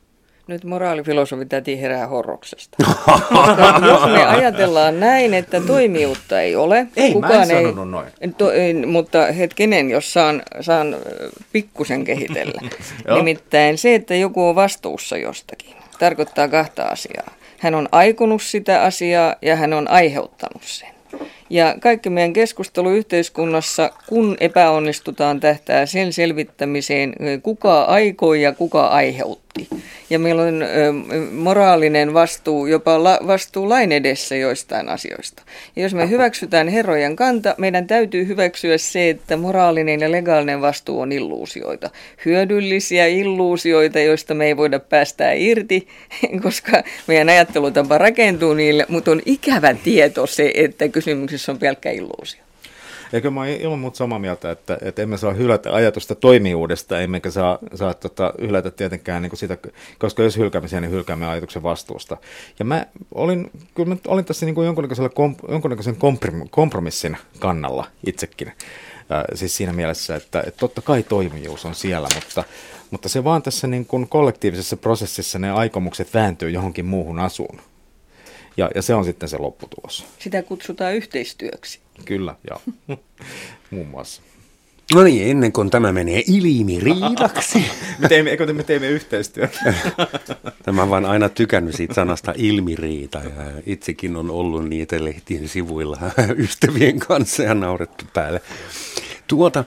Nyt moraalifilosofi täti herää horroksesta. Koska jos me ajatellaan näin, että toimijuutta ei ole. Ei, kukaan mä en sanonut ei, noin. To, mutta hetkinen, jos saan, saan pikkusen kehitellä. Nimittäin se, että joku on vastuussa jostakin, tarkoittaa kahta asiaa. Hän on aikonut sitä asiaa ja hän on aiheuttanut sen. Ja kaikki meidän keskustelu yhteiskunnassa, kun epäonnistutaan, tähtää sen selvittämiseen, kuka aikoi ja kuka aiheutti. Ja meillä on ö, moraalinen vastuu, jopa la, vastuu lain edessä joistain asioista. Ja jos me hyväksytään herrojen kanta, meidän täytyy hyväksyä se, että moraalinen ja legaalinen vastuu on illuusioita. Hyödyllisiä illuusioita, joista me ei voida päästää irti, koska meidän ajattelutapa rakentuu niille, mutta on ikävä tieto se, että kysymyksessä on pelkkä illuusio. Eikö mä oon ilman muuta samaa mieltä, että, että emme saa hylätä ajatusta toimijuudesta, emmekä saa, saa tota, hylätä tietenkään niin kuin sitä, koska jos hylkäämisiä, niin hylkäämme ajatuksen vastuusta. Ja mä olin, kyllä mä olin tässä niin kuin jonkunnäköisen, komp, jonkunnäköisen kompromissin kannalla itsekin. Äh, siis siinä mielessä, että, että totta kai toimijuus on siellä, mutta, mutta se vaan tässä niin kuin kollektiivisessa prosessissa ne aikomukset vääntyy johonkin muuhun asuun. Ja, ja se on sitten se lopputulos. Sitä kutsutaan yhteistyöksi. Kyllä, joo. Muun muassa. No niin, ennen kuin tämä menee ilmiriidaksi. me teemme, eikö me teemme yhteistyötä? Tämä on vaan aina tykännyt siitä sanasta ilmiriita ja itsekin on ollut niitä lehtien sivuilla ystävien kanssa ja naurettu päälle. Tuota,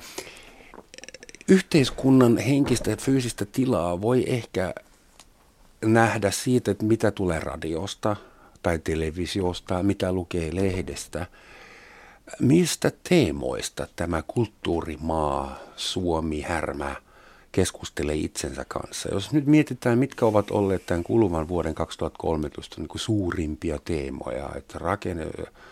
yhteiskunnan henkistä ja fyysistä tilaa voi ehkä nähdä siitä, että mitä tulee radiosta tai televisiosta, mitä lukee lehdestä. Mistä teemoista tämä kulttuurimaa, Suomi, härmä keskustelee itsensä kanssa? Jos nyt mietitään, mitkä ovat olleet tämän kuluvan vuoden kaksituhattakolmetoista niin kuin suurimpia teemoja, että rakenne,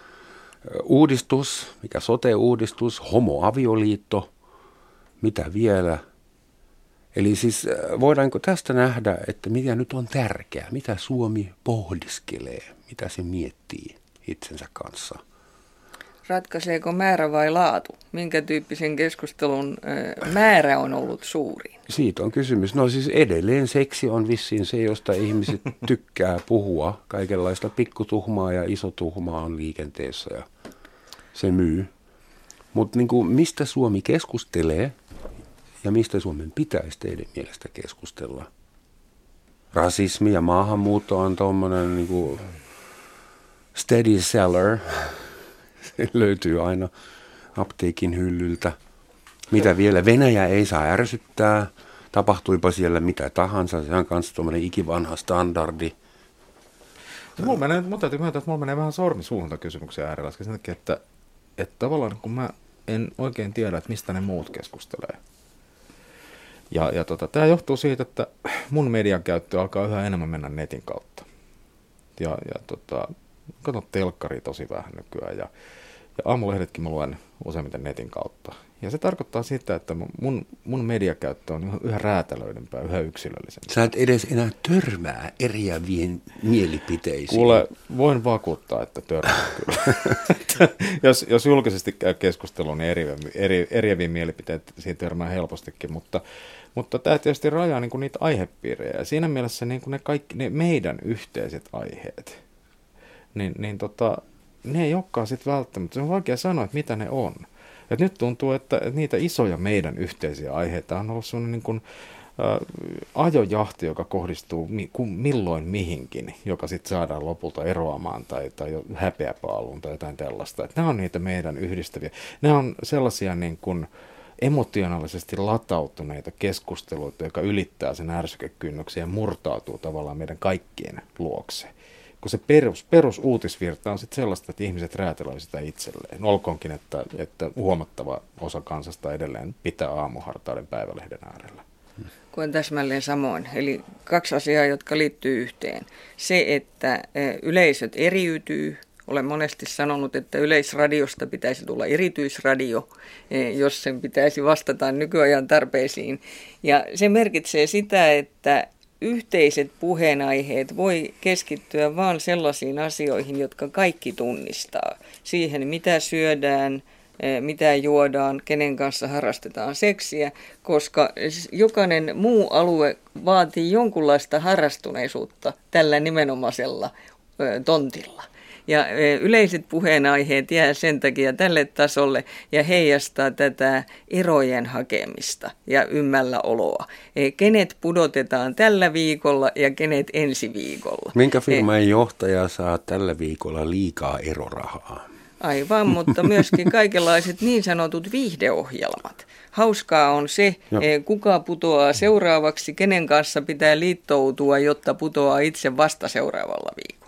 uudistus, mikä sote-uudistus, homoavioliitto, mitä vielä? Eli siis voidaanko tästä nähdä, että mitä nyt on tärkeää, mitä Suomi pohdiskelee, mitä se miettii itsensä kanssa? Ratkaiseeko määrä vai laatu? Minkä tyyppisen keskustelun määrä on ollut suurin? Siitä on kysymys. No siis edelleen seksi on vissiin se, josta ihmiset tykkää puhua. Kaikenlaista pikkutuhmaa ja isotuhmaa on liikenteessä ja se myy. Mutta niin mistä Suomi keskustelee ja mistä Suomen pitäisi teidän mielestä keskustella? Rasismi ja maahanmuutto on tuommoinen niin kuin steady seller. Se löytyy aina apteekin hyllyltä. Mitä vielä? Venäjä ei saa ärsyttää. Tapahtuipa siellä mitä tahansa. Se on myös tuommoinen ikivanha standardi. Mulla menee, mun täytyy myöntää, että mulla menee vähän sormi suuhun kysymyksen äärellä. Sen takia, että, että tavallaan kun mä en oikein tiedä, että mistä ne muut keskustelee. Ja, ja tota, tämä johtuu siitä, että mun median käyttö alkaa yhä enemmän mennä netin kautta. Ja, ja tota, katson telkkaria tosi vähän nykyään ja, ja aamulehdetkin mä luen useimmiten netin kautta. Ja se tarkoittaa sitä, että mun, mun mediakäyttö on yhä räätälöidempää, yhä yksilöllisempää. Sä et edes enää törmää eriäviin mielipiteisiin. Kuule, voin vakuuttaa, että törmää kyllä. jos, jos julkisesti käy keskustelua, niin eri, eri, eriäviin mielipiteisiin törmää helpostikin, mutta, mutta tämä tietysti rajaa niin kuin niitä aihepiirejä. Ja siinä mielessä niin kuin ne, kaikki, ne meidän yhteiset aiheet, niin, niin tota, ne ei olekaan sitten välttämättä. Se on vaikea sanoa, että mitä ne on. Et nyt tuntuu, että niitä isoja meidän yhteisiä aiheita on ollut sellainen niin kuin, ä, ajojahti, joka kohdistuu mi, ku, milloin mihinkin, joka sitten saadaan lopulta eroamaan tai, tai häpeäpaaluun tai jotain tällaista. Et nämä on niitä meidän yhdistäviä. Nämä on sellaisia niin kuin emotionaalisesti latautuneita keskusteluita, joka ylittää sen ärsykekynnyksen ja murtautuu tavallaan meidän kaikkien luokse. Kun se perus, perusuutisvirta on sitten sellaista, että ihmiset räätälöi sitä itselleen. Olkoonkin, että, että huomattava osa kansasta edelleen pitää aamuhartauden päivälehden äärellä. Koen täsmälleen samoin. Eli kaksi asiaa, jotka liittyy yhteen. Se, että yleisöt eriytyy. Olen monesti sanonut, että yleisradiosta pitäisi tulla erityisradio, jos sen pitäisi vastata nykyajan tarpeisiin. Ja se merkitsee sitä, että yhteiset puheenaiheet voi keskittyä vain sellaisiin asioihin, jotka kaikki tunnistaa. Siihen, mitä syödään, mitä juodaan, kenen kanssa harrastetaan seksiä, koska jokainen muu alue vaatii jonkunlaista harrastuneisuutta tällä nimenomaisella tontilla. Ja yleiset puheenaiheet jää sen takia tälle tasolle ja heijastaa tätä erojen hakemista ja ymmälläoloa. Kenet pudotetaan tällä viikolla ja kenet ensi viikolla. Minkä firman johtaja saa tällä viikolla liikaa erorahaa? Aivan, mutta myöskin kaikenlaiset niin sanotut viihdeohjelmat. Hauskaa on se, Joo. kuka putoaa seuraavaksi, kenen kanssa pitää liittoutua, jotta putoaa itse vasta seuraavalla viikolla.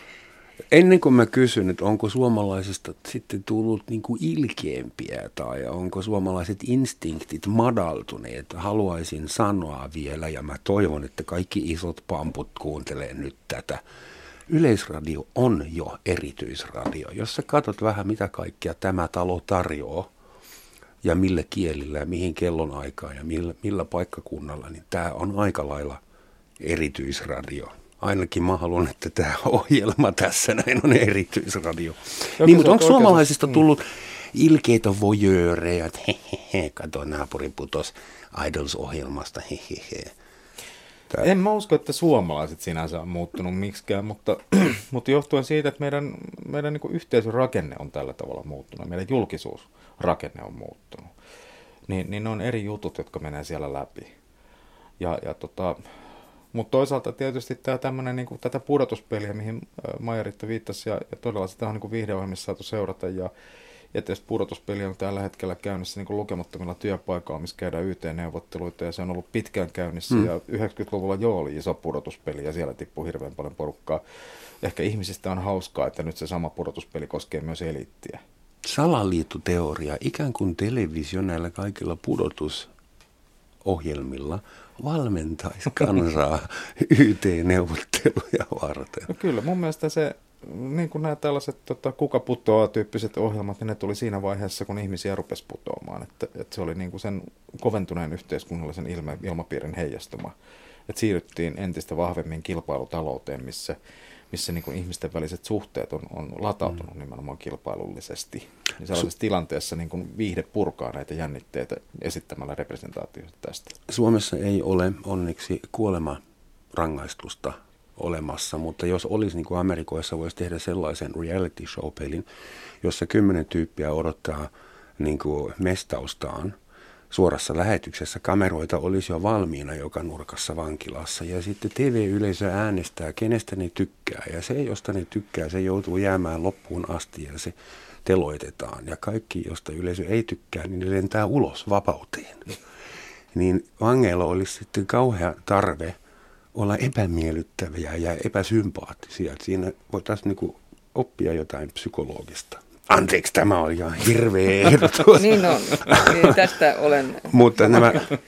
Ennen kuin mä kysyn, että onko suomalaisista sitten tullut niin kuin ilkeämpiä tai onko suomalaiset instinktit madaltuneet, haluaisin sanoa vielä ja mä toivon, että kaikki isot pamput kuuntelee nyt tätä. Yleisradio on jo erityisradio. Jos sä katsot vähän mitä kaikkea tämä talo tarjoaa ja millä kielillä ja mihin kellonaikaan ja millä, millä paikkakunnalla, niin tämä on aika lailla erityisradio. Ainakin mä haluan, että tämä ohjelma tässä näin on erityisradio. Joku niin, mutta onko suomalaisista tullut ilkeitä voyeureja, että hehehe, kato naapuri putos Idols-ohjelmasta, hehehe. Tää. En mä usko, että suomalaiset sinänsä on muuttunut miksikään, mutta, mutta johtuen siitä, että meidän, meidän niin kuin yhteisörakenne on tällä tavalla muuttunut, meidän julkisuusrakenne on muuttunut, niin, niin ne on eri jutut, jotka menee siellä läpi. Ja, ja tota... Mutta toisaalta tietysti tämä tämmöinen niin tätä pudotuspeliä, mihin Maija-Riitta viittasi, ja, ja todella sitä on niin viihdeohjelmissa saatu seurata, ja, ja tietysti pudotuspeli on tällä hetkellä käynnissä niin lukemattomilla työpaikoilla, missä käydään Y T-neuvotteluita, ja se on ollut pitkään käynnissä, mm. ja yhdeksänkymmentäluvulla jo oli iso pudotuspeli, ja siellä tippui hirveän paljon porukkaa. Ehkä ihmisistä on hauskaa, että nyt se sama pudotuspeli koskee myös eliittiä. Salaliittoteoria, ikään kuin televisio näillä kaikilla pudotusohjelmilla valmentaisi kansaa Y T-neuvotteluja varten. No kyllä, mun mielestä se, niin kuin nämä tällaiset tota, kuka putoaa -tyyppiset ohjelmat, niin ne tuli siinä vaiheessa, kun ihmisiä rupesi putoamaan. Että, että se oli niin kuin sen koventuneen yhteiskunnallisen ilma, ilmapiirin heijastuma. Että siirryttiin entistä vahvemmin kilpailutalouteen, missä, missä niin kuin ihmisten väliset suhteet on, on latautunut mm. nimenomaan kilpailullisesti. Niin sellaisessa Su- tilanteessa niin kuin viihde purkaa näitä jännitteitä esittämällä representaatioita tästä. Suomessa ei ole onneksi kuolemarangaistusta olemassa, mutta jos olisi niin kuin Amerikoissa, voisi tehdä sellaisen reality show-pelin, jossa kymmenen tyyppiä odottaa niin kuin mestaustaan suorassa lähetyksessä. Kameroita olisi jo valmiina joka nurkassa vankilassa ja sitten T V-yleisö äänestää, kenestä ne tykkää ja se, josta ne tykkää, se joutuu jäämään loppuun asti ja se teloitetaan ja kaikki, josta yleisö ei tykkää, niin ne lentää ulos vapauteen. Niin vangeilla olisi sitten kauhea tarve olla epämiellyttäviä ja epäsympaattisia. Että siinä voitaisiin niinku oppia jotain psykologista. Anteeksi, tämä oli ihan hirveä ehdotus. Niin on, tästä olen. Mutta nämä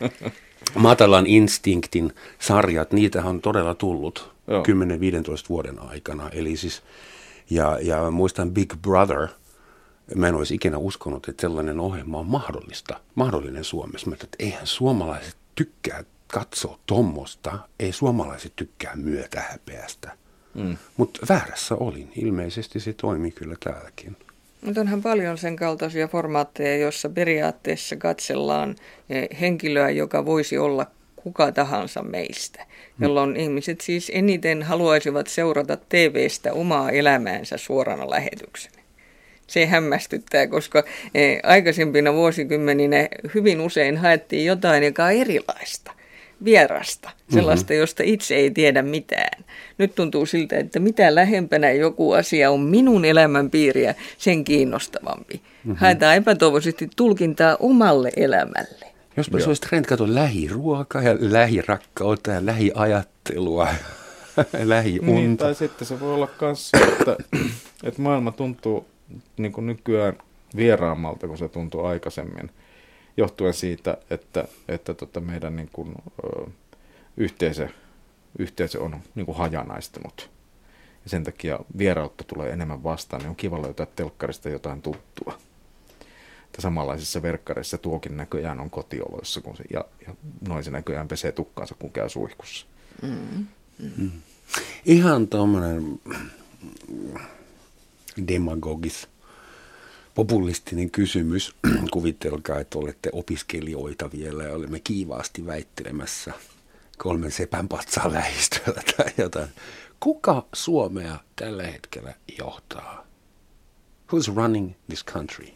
matalan instinktin sarjat, niitä on todella tullut kymmenen viisitoista vuoden aikana. Eli siis, ja, ja muistan Big Brother, mä en olisi ikinä uskonut, että sellainen ohjelma on mahdollista, mahdollinen Suomessa. Mä ajattelin, että eihän suomalaiset tykkää katsoa tommosta, ei suomalaiset tykkää myötähäpeästä. Mm. Mutta väärässä olin, ilmeisesti se toimi kyllä täälläkin. Mutta onhan paljon sen kaltaisia formaatteja, joissa periaatteessa katsellaan henkilöä, joka voisi olla kuka tahansa meistä, jolloin mm. ihmiset siis eniten haluaisivat seurata T V:stä omaa elämäänsä suorana lähetyksenä. Se hämmästyttää, koska aikaisempina vuosikymmeninä hyvin usein haettiin jotain, joka on erilaista, vierasta, sellaista, josta itse ei tiedä mitään. Nyt tuntuu siltä, että mitä lähempänä joku asia on minun elämänpiiriä, sen kiinnostavampi. Mm-hmm. Haetaan epätoivoisesti tulkintaa omalle elämälle. Jospa se olisi trend, kato lähiruokaa ja lähirakkautta ja lähiajattelua, lähiunta. Niin, tai sitten se voi olla myös se, että, että maailma tuntuu niin kuin nykyään vieraammalta, kun se tuntuu aikaisemmin. Johtuen siitä, että, että tota meidän niin kuin, ö, yhteisö, yhteisö on niin kuin hajanaistunut. Ja sen takia vierautta tulee enemmän vastaan, niin on kiva löytää telkkarista jotain tuttua. Että samanlaisissa verkkareissa tuokin näköjään on kotioloissa, kun se, ja, ja noin se näköjään pesee tukkaansa, kun käy suihkussa. Mm. Mm. Ihan tuommoinen demagogis populistinen kysymys. Kuvitelkaa, että olette opiskelijoita vielä ja olemme kiivaasti väittelemässä kolmen sepän patsaan lähistöllä tai jotain. Kuka Suomea tällä hetkellä johtaa? Who's running this country?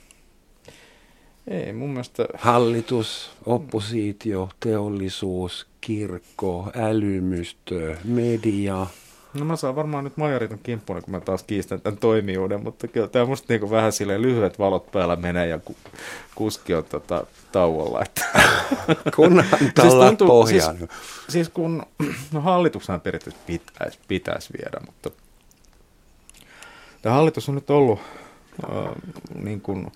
Ei, mun mielestä... Hallitus, oppositio, teollisuus, kirkko, älymystö, media. No mä saan varmaan nyt Majariton kimppuun, kun mä taas kiistän tämän toimijuuden, mutta kyllä tämä musta niin vähän silleen lyhyet valot päällä menee ja kuski on tota, tauolla. Että. Kunhan tällä siis pohjaan. Siis, siis kun no hallituksen periaatteessa pitäisi, pitäisi viedä, mutta tämä hallitus on nyt ollut äh, niin kuin,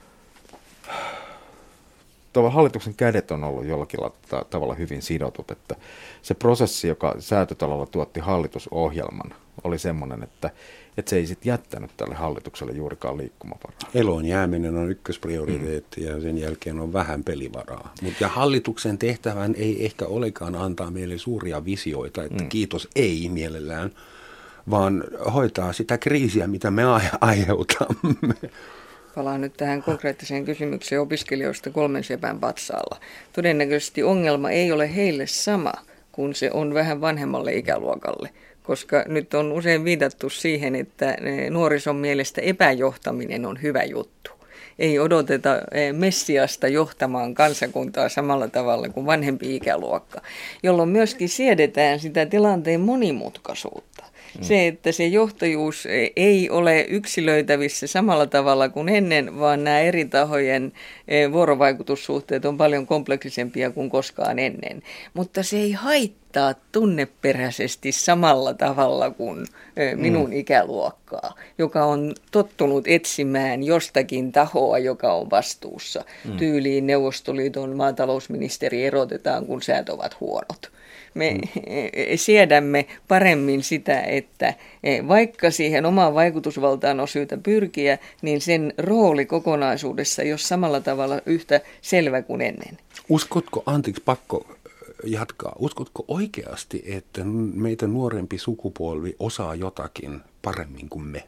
hallituksen kädet on ollut jollakin tavalla hyvin sidotut, että se prosessi, joka Säätytalolla tuotti hallitusohjelman, oli semmoinen, että, että se ei sitten jättänyt tälle hallitukselle juurikaan liikkumavaraa. Eloon jääminen on ykkösprioriteetti mm. ja sen jälkeen on vähän pelivaraa. Mutta hallituksen tehtävän ei ehkä olekaan antaa meille suuria visioita, että mm. kiitos ei mielellään, vaan hoitaa sitä kriisiä, mitä me aiheutamme. Palaan nyt tähän konkreettiseen kysymykseen opiskelijoista kolmen sepän patsaalla. Todennäköisesti ongelma ei ole heille sama kuin se on vähän vanhemmalle ikäluokalle, koska nyt on usein viitattu siihen, että nuorison mielestä epäjohtaminen on hyvä juttu. Ei odoteta Messiasta johtamaan kansakuntaa samalla tavalla kuin vanhempi ikäluokka, jolloin myöskin siedetään sitä tilanteen monimutkaisuutta. Se, että se johtajuus ei ole yksilöitävissä samalla tavalla kuin ennen, vaan nämä eri tahojen vuorovaikutussuhteet on paljon kompleksisempia kuin koskaan ennen. Mutta se ei haittaa tunneperäisesti samalla tavalla kuin minun mm. ikäluokkaa, joka on tottunut etsimään jostakin tahoa, joka on vastuussa. Mm. Tyyliin Neuvostoliiton maatalousministeri erotetaan, kun säät ovat huonot. Me siedämme paremmin sitä, että vaikka siihen omaan vaikutusvaltaan on syytä pyrkiä, niin sen rooli kokonaisuudessa ei ole samalla tavalla yhtä selvä kuin ennen. Uskotko, anteeksi pakko jatkaa, uskotko oikeasti, että meitä nuorempi sukupolvi osaa jotakin paremmin kuin me?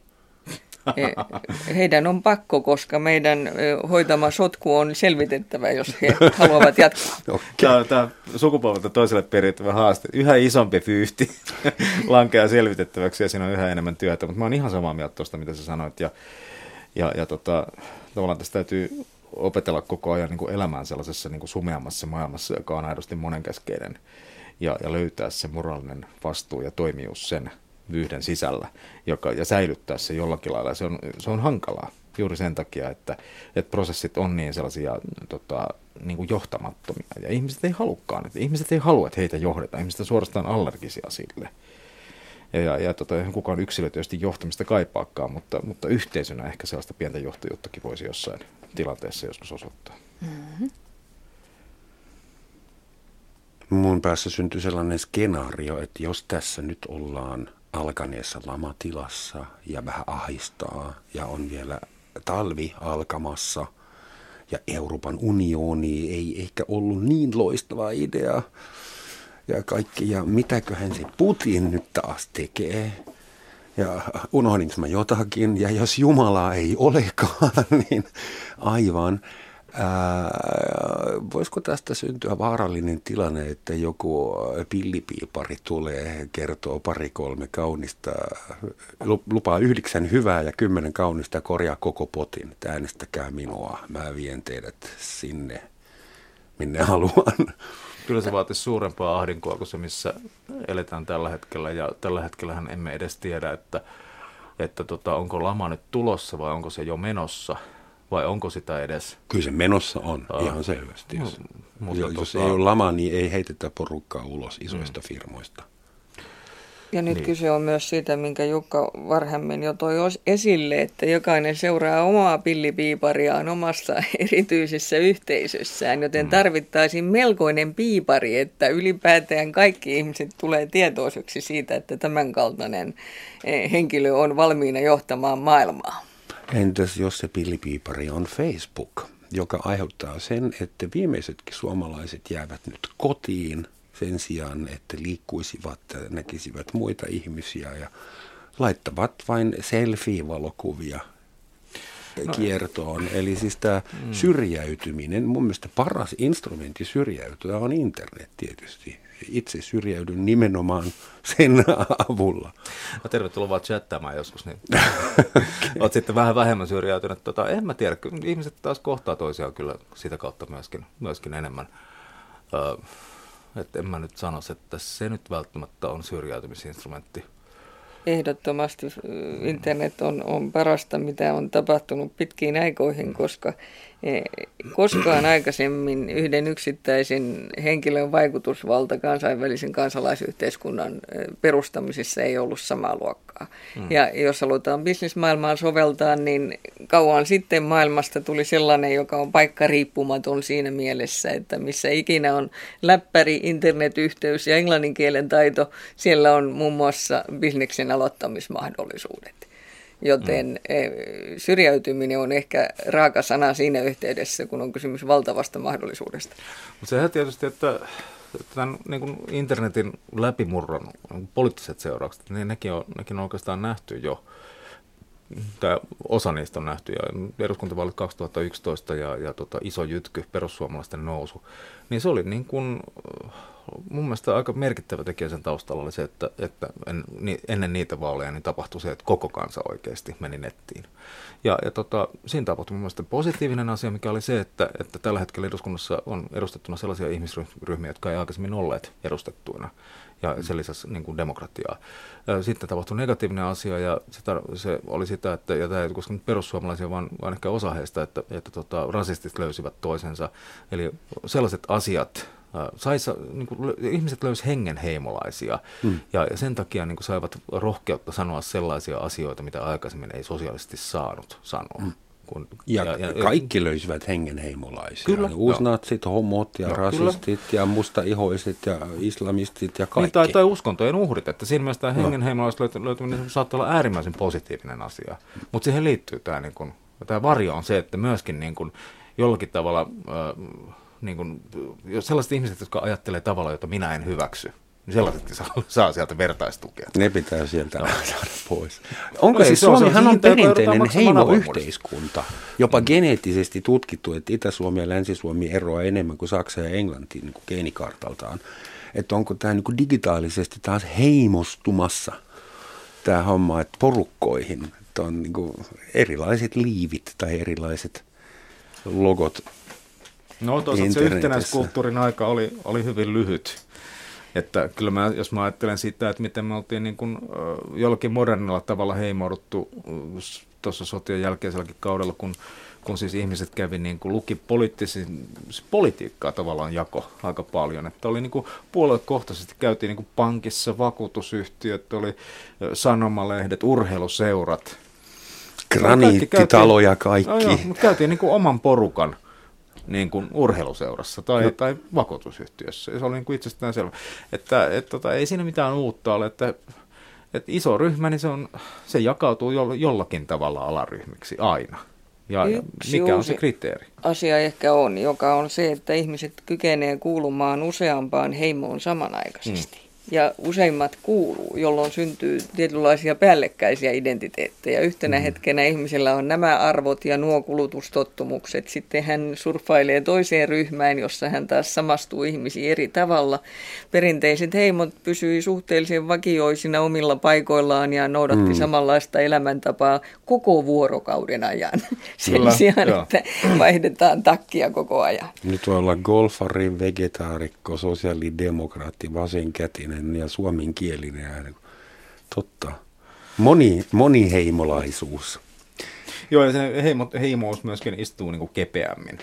Heidän on pakko, koska meidän hoitama sotku on selvitettävä, jos he haluavat jatkaa. Okay. Tämä on sukupolvelta toiselle perittävä haaste. Yhä isompi vyyhti lankeaa selvitettäväksi ja siinä on yhä enemmän työtä. Mutta mä oon ihan samaa mieltä tuosta, mitä sä sanoit. Ja, ja, ja tota, tavallaan tässä täytyy opetella koko ajan niin kuin elämään sellaisessa niin kuin sumeammassa maailmassa, joka on aidosti monenkeskeinen. Ja, ja löytää se moraalinen vastuu ja toimijuus sen vyyhden sisällä, joka, ja säilyttää se jollakin lailla. Se on, se on hankalaa juuri sen takia, että, että prosessit on niin sellaisia tota, niin kuin johtamattomia. Ja ihmiset ei halukkaan. Että ihmiset ei halua, että heitä johdetaan. Ihmiset on suorastaan allergisia sille. Ja, ja, ja tota, eihän kukaan yksilö tietysti johtamista kaipaakaan, mutta, mutta yhteisönä ehkä sellaista pientä johtajuuttakin voisi jossain tilanteessa joskus osoittaa. Mm-hmm. Mun päässä syntyi sellainen skenaario, että jos tässä nyt ollaan alkaneessa lamatilassa ja vähän ahistaa ja on vielä talvi alkamassa ja Euroopan unioni ei ehkä ollut niin loistava idea ja kaikki ja mitäköhän se Putin nyt taas tekee ja unohdinko mä jotakin ja jos Jumalaa ei olekaan, niin aivan. Ää, voisiko tästä syntyä vaarallinen tilanne, että joku pillipiipari tulee, kertoo pari kolme kaunista, lupaa yhdeksän hyvää ja kymmenen kaunista, korjaa koko potin, että äänestäkää minua, mä vien teidät sinne, minne haluan. Kyllä se vaatisi suurempaa ahdinkoa kuin se, missä eletään tällä hetkellä, ja tällä hetkellähän emme edes tiedä, että, että tota, onko lama nyt tulossa vai onko se jo menossa. Vai onko sitä edes? Kyllä se menossa on, uh, ihan selvästi. Jos, mutta jos tota, ei ole lama, niin ei heitetä porukkaa ulos isoista mm. firmoista. Ja nyt niin. Kyse on myös siitä, minkä Jukka varhemmin jo toi esille, että jokainen seuraa omaa pillipiipariaan omassa erityisessä yhteisössään, joten mm. tarvittaisiin melkoinen piipari, että ylipäätään kaikki ihmiset tulee tietoiseksi siitä, että tämänkaltainen henkilö on valmiina johtamaan maailmaa. Entäs jos se pillipiipari on Facebook, joka aiheuttaa sen, että viimeisetkin suomalaiset jäävät nyt kotiin sen sijaan, että liikkuisivat ja näkisivät muita ihmisiä ja laittavat vain selfie-valokuvia. kiertoon. Eli siis tämä mm. syrjäytyminen, mun mielestä paras instrumentti syrjäytyä on internet tietysti. Itse syrjäydyn nimenomaan sen avulla. No, tervetuloa vaan chattaamaan joskus, niin olet sitten vähän vähemmän syrjäytynyt. Tota, en mä tiedä, ihmiset taas kohtaa toisiaan kyllä sitä kautta myöskin, myöskin enemmän. Öö, et en mä nyt sanoisi, että se nyt välttämättä on syrjäytymisinstrumentti. Ehdottomasti internet on, on parasta, mitä on tapahtunut pitkiin aikoihin, koska koskaan aikaisemmin yhden yksittäisen henkilön vaikutusvalta kansainvälisen kansalaisyhteiskunnan perustamisessa ei ollut samaa luokkaa. Mm. Ja jos halutaan bisnesmaailmaan soveltaa, niin kauan sitten maailmasta tuli sellainen, joka on paikkariippumaton siinä mielessä, että missä ikinä on läppäri, internetyhteys ja englannin kielen taito, siellä on muun muassa bisneksen aloittamismahdollisuudet. Joten mm. syrjäytyminen on ehkä raaka sana siinä yhteydessä, kun on kysymys valtavasta mahdollisuudesta. Mutta sehän tietysti, että tämän niin kuin internetin läpimurron poliittiset seuraukset, niin nekin on, nekin on oikeastaan nähty jo. Tämä osa niistä on nähty, ja eduskuntavaalit kaksituhattayksitoista ja, ja tota, iso jytky, perussuomalaisten nousu, niin se oli niin kuin, mun mielestä aika merkittävä tekijä sen taustalla oli se, että, että en, niin, ennen niitä vaaleja niin tapahtui se, että koko kansa oikeasti meni nettiin. Ja, ja tota, siinä tapahtui mun mielestä positiivinen asia, mikä oli se, että, että tällä hetkellä eduskunnassa on edustettuna sellaisia ihmisryhmiä, jotka ei aikaisemmin olleet edustettuina. Ja se lisäsi niin kuin demokratiaa. Sitten tapahtui negatiivinen asia, ja sitä, se oli sitä, että, ja tämä ei koska perussuomalaisia, vaan, vaan ehkä osa heistä, että, että tota, rasistit löysivät toisensa. Eli sellaiset asiat, saisa, niin kuin, ihmiset löysivät hengenheimolaisia, hmm. ja, ja sen takia niin kuin, saivat rohkeutta sanoa sellaisia asioita, mitä aikaisemmin ei sosiaalisesti saanut sanoa. Hmm. Kun, ja, ja, ja kaikki ja, löysivät hengenheimolaisia. Kyllä, uusnatsit, homot ja no, rasistit kyllä. ja mustaihoiset ja islamistit ja kaikki. Niin, tai, tai uskontojen uhrit. Että siinä mielessä tämä hengenheimolaisten löytyminen saattaa olla äärimmäisen positiivinen asia. Mutta siihen liittyy tämä, niin kun, tämä varjo on se, että myöskin niin kun, jollakin tavalla äh, niin kun, sellaiset ihmiset, jotka ajattelee tavalla, jota minä en hyväksy, niin sellaisetkin saa, saa sieltä vertaistukea. Ne pitää sieltä no. saada pois. Onko no, siis Suomihan on perinteinen heimoyhteiskunta, jopa mm. geneettisesti tutkittu, että Itä-Suomi ja Länsi-Suomi eroaa enemmän kuin Saksa ja Englanti niin kuin geenikartaltaan. Että onko tämä niin kuin digitaalisesti taas heimostumassa tämä homma, että porukkoihin, että on niin kuin erilaiset liivit tai erilaiset logot. No toisaalta se yhtenäiskulttuurin aika oli, oli hyvin lyhyt. Että kyllä mä, jos mä ajattelen sitä, että miten me oltiin niin kuin, äh, jollakin modernilla tavalla heimouduttu äh, tuossa sotien jälkeiselläkin kaudella, kun, kun siis ihmiset kävi niin kuin luki politiikkaa tavallaan jako aika paljon. Että oli niin kuin puoluekohtaisesti käytiin niin kuin pankissa, vakuutusyhtiöt, oli äh, sanomalehdet, urheiluseurat. Graniittitaloja kaikki. No joo, mutta käytiin niin kuin oman porukan. Niin kuin urheiluseurassa tai, no. tai vakuutusyhtiössä. Se oli niin kuin itsestään selvä. Että et, tota, ei siinä mitään uutta ole, että et iso ryhmä, niin se, on, se jakautuu jollakin tavalla alaryhmiksi aina. Ja, ja mikä on se kriteeri? Asia ehkä on, joka on se, että ihmiset kykenevät kuulumaan useampaan heimoon samanaikaisesti. Hmm. Ja useimmat kuuluu, jolloin syntyy tietynlaisia päällekkäisiä identiteettejä. Yhtenä mm. hetkenä ihmisellä on nämä arvot ja nuo kulutustottumukset. Sitten hän surffailee toiseen ryhmään, jossa hän taas samastuu ihmisiin eri tavalla. Perinteiset heimot pysyi suhteellisen vakioisina omilla paikoillaan ja noudatti mm. samanlaista elämäntapaa koko vuorokauden ajan. Sen Kyllä, sijaan, joo. että vaihdetaan takkia koko ajan. Nyt voi olla golfari, vegetaarikko, sosiaalidemokraatti, vasenkätinen ja suomenkielinen. Totta. Moni, moniheimolaisuus. Joo, ja se heimo, heimous myöskin istuu niin kuin kepeämmin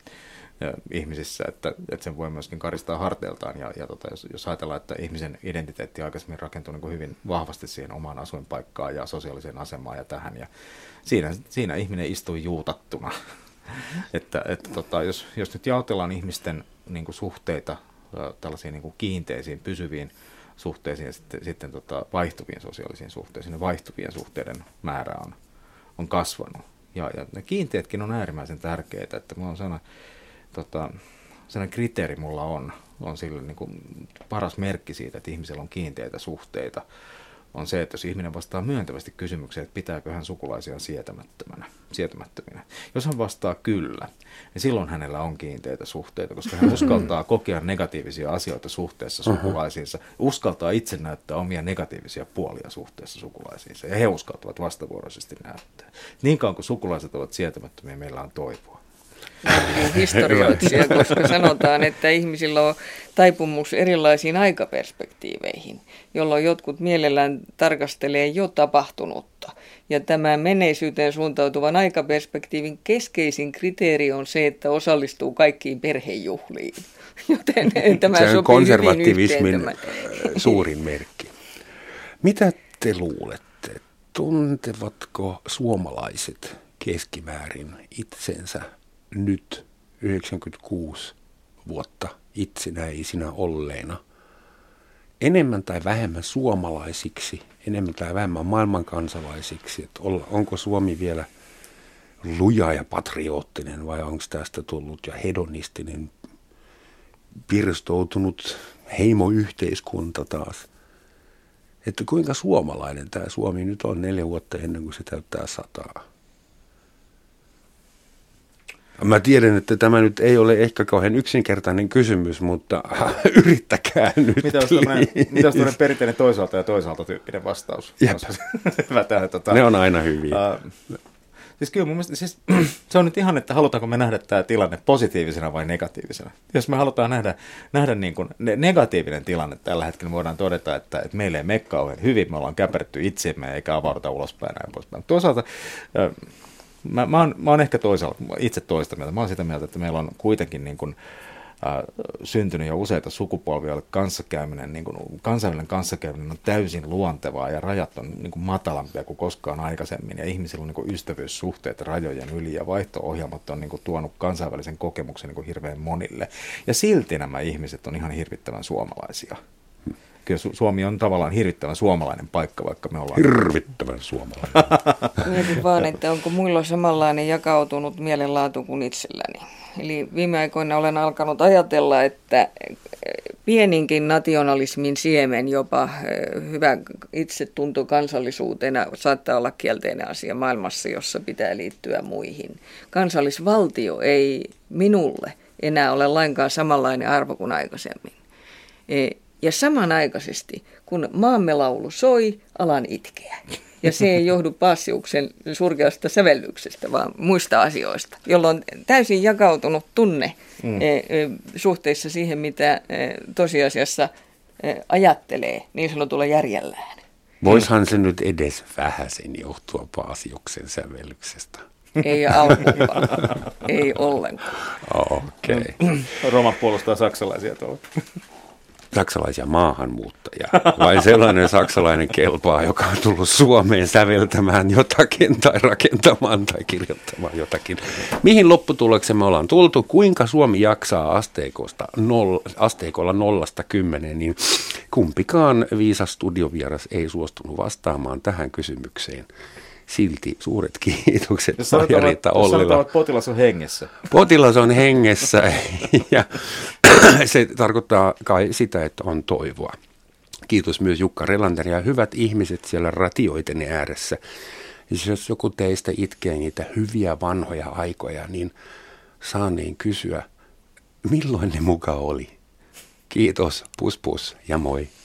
ja ihmisissä, että, että sen voi myöskin karistaa harteiltaan. Ja, ja tota, jos, jos ajatellaan, että ihmisen identiteetti aikaisemmin rakentuu niin kuin hyvin vahvasti siihen omaan asuinpaikkaan ja sosiaaliseen asemaan ja tähän, ja siinä, siinä ihminen istuu juutattuna. että, että tota, jos, jos nyt jaotellaan ihmisten niin kuin suhteita tällaisiin niin kuin kiinteisiin, pysyviin suhteisiin ja sitten, sitten tota, vaihtuviin sosiaalisiin suhteisiin. Ne vaihtuvien suhteiden määrä on, on kasvanut. Ja, ja ne kiinteetkin on äärimmäisen tärkeitä. Että mulla on sellainen, tota, sellainen kriteeri mulla on, on sille niin kuin paras merkki siitä, että ihmisellä on kiinteitä suhteita, on se, että jos ihminen vastaa myöntävästi kysymykseen, että pitääkö hän sukulaisiaan sietämättömänä, sietämättöminä. Jos hän vastaa kyllä, niin silloin hänellä on kiinteitä suhteita, koska hän uskaltaa kokea negatiivisia asioita suhteessa sukulaisiinsa, uskaltaa itse näyttää omia negatiivisia puolia suhteessa sukulaisiinsa, ja he uskaltavat vastavuoroisesti näyttää. Niin kauan kuin sukulaiset ovat sietämättömiä, meillä on toivoa. Historioitsija, koska sanotaan, että ihmisillä on taipumus erilaisiin aikaperspektiiveihin, jolloin jotkut mielellään tarkastelee jo tapahtunutta. Ja tämä menneisyyteen suuntautuvan aikaperspektiivin keskeisin kriteeri on se, että osallistuu kaikkiin perhejuhliin. Joten tämä se on konservativismin suurin tämän merkki. Mitä te luulette? Tuntevatko suomalaiset keskimäärin itsensä nyt yhdeksänkymmentäkuusi vuotta itsenäisinä olleena enemmän tai vähemmän suomalaisiksi, enemmän tai vähemmän maailmankansalaisiksi, että olla, onko Suomi vielä luja ja patriottinen vai onko tästä tullut ja hedonistinen, pirstoutunut heimoyhteiskunta taas. Että kuinka suomalainen tämä Suomi nyt on neljä vuotta ennen kuin se täyttää sataa. Mä tiedän, että tämä nyt ei ole ehkä kauhean yksinkertainen kysymys, mutta yrittäkää nyt. Mitä olisi tämmöinen perinteinen toisaalta ja toisaalta tyyppinen vastaus? Hyvä tämä, tota, ne on aina hyviä. Uh, siis kyllä mun mielestä, siis, se on nyt ihan, että halutaanko me nähdä tämä tilanne positiivisena vai negatiivisena. Jos me halutaan nähdä, nähdä niin kuin negatiivinen tilanne tällä hetkellä, voidaan todeta, että, että meillä ei mene kauhean hyvin, me ollaan käpertty itseemme eikä avauduta ulospäin näin poispäin. Toisaalta uh, Mä, mä, oon, mä oon ehkä toisaalta, itse toista mieltä. Mä oon sitä mieltä, että meillä on kuitenkin niin kuin, äh, syntynyt jo useita sukupolvia, joille kanssakäyminen, niin kuin, kansainvälinen kanssakäyminen on täysin luontevaa ja rajat on niin kuin matalampia kuin koskaan aikaisemmin. Ja ihmisillä on niin kuin ystävyyssuhteet rajojen yli ja vaihto-ohjelmat on niin kuin tuonut kansainvälisen kokemuksen niin kuin hirveän monille. Ja silti nämä ihmiset on ihan hirvittävän suomalaisia. Kyllä Suomi on tavallaan hirvittävän suomalainen paikka, vaikka me ollaan... Hirvittävän suomalainen. Mietin vaan, että onko muilla samanlainen jakautunut mielenlaatu kuin itselläni. Eli viime aikoina olen alkanut ajatella, että pieninkin nationalismin siemen, jopa hyvä itsetunto kansallisuutena, saattaa olla kielteinen asia maailmassa, jossa pitää liittyä muihin. Kansallisvaltio ei minulle enää ole lainkaan samanlainen arvo kuin aikaisemmin. Ja samanaikaisesti, kun maamme laulu soi, alan itkeä. Ja se ei johdu Paasiuksen surkeasta sävellyksestä, vaan muista asioista, jolloin on täysin jakautunut tunne mm. suhteessa siihen, mitä tosiasiassa ajattelee niin sanotulla järjellään. Voishan se nyt edes vähäsen johtua Paasiuksen sävellyksestä. Ei alkuunkaan. Ei ollenkaan. Okei. Okay. Roma puolustaa saksalaisia tuolla. Saksalaisia maahanmuuttajia, vai sellainen saksalainen kelpaa, joka on tullut Suomeen säveltämään jotakin tai rakentamaan tai kirjoittamaan jotakin. Mihin lopputulokseen me ollaan tultu, kuinka Suomi jaksaa asteikosta noll, asteikolla nollasta kymmeneen, niin kumpikaan viisas studiovieras ei suostunut vastaamaan tähän kysymykseen. Silti suuret kiitokset Maija-Riitta Ollila. Jos sanotaan, että potilas on hengessä. Potilas on hengessä ja se tarkoittaa kai sitä, että on toivoa. Kiitos myös Jukka Relander ja hyvät ihmiset siellä ratioiden ääressä. Jos joku teistä itkee niitä hyviä vanhoja aikoja, niin saa niin kysyä, milloin ne muka oli. Kiitos, pus pus ja moi.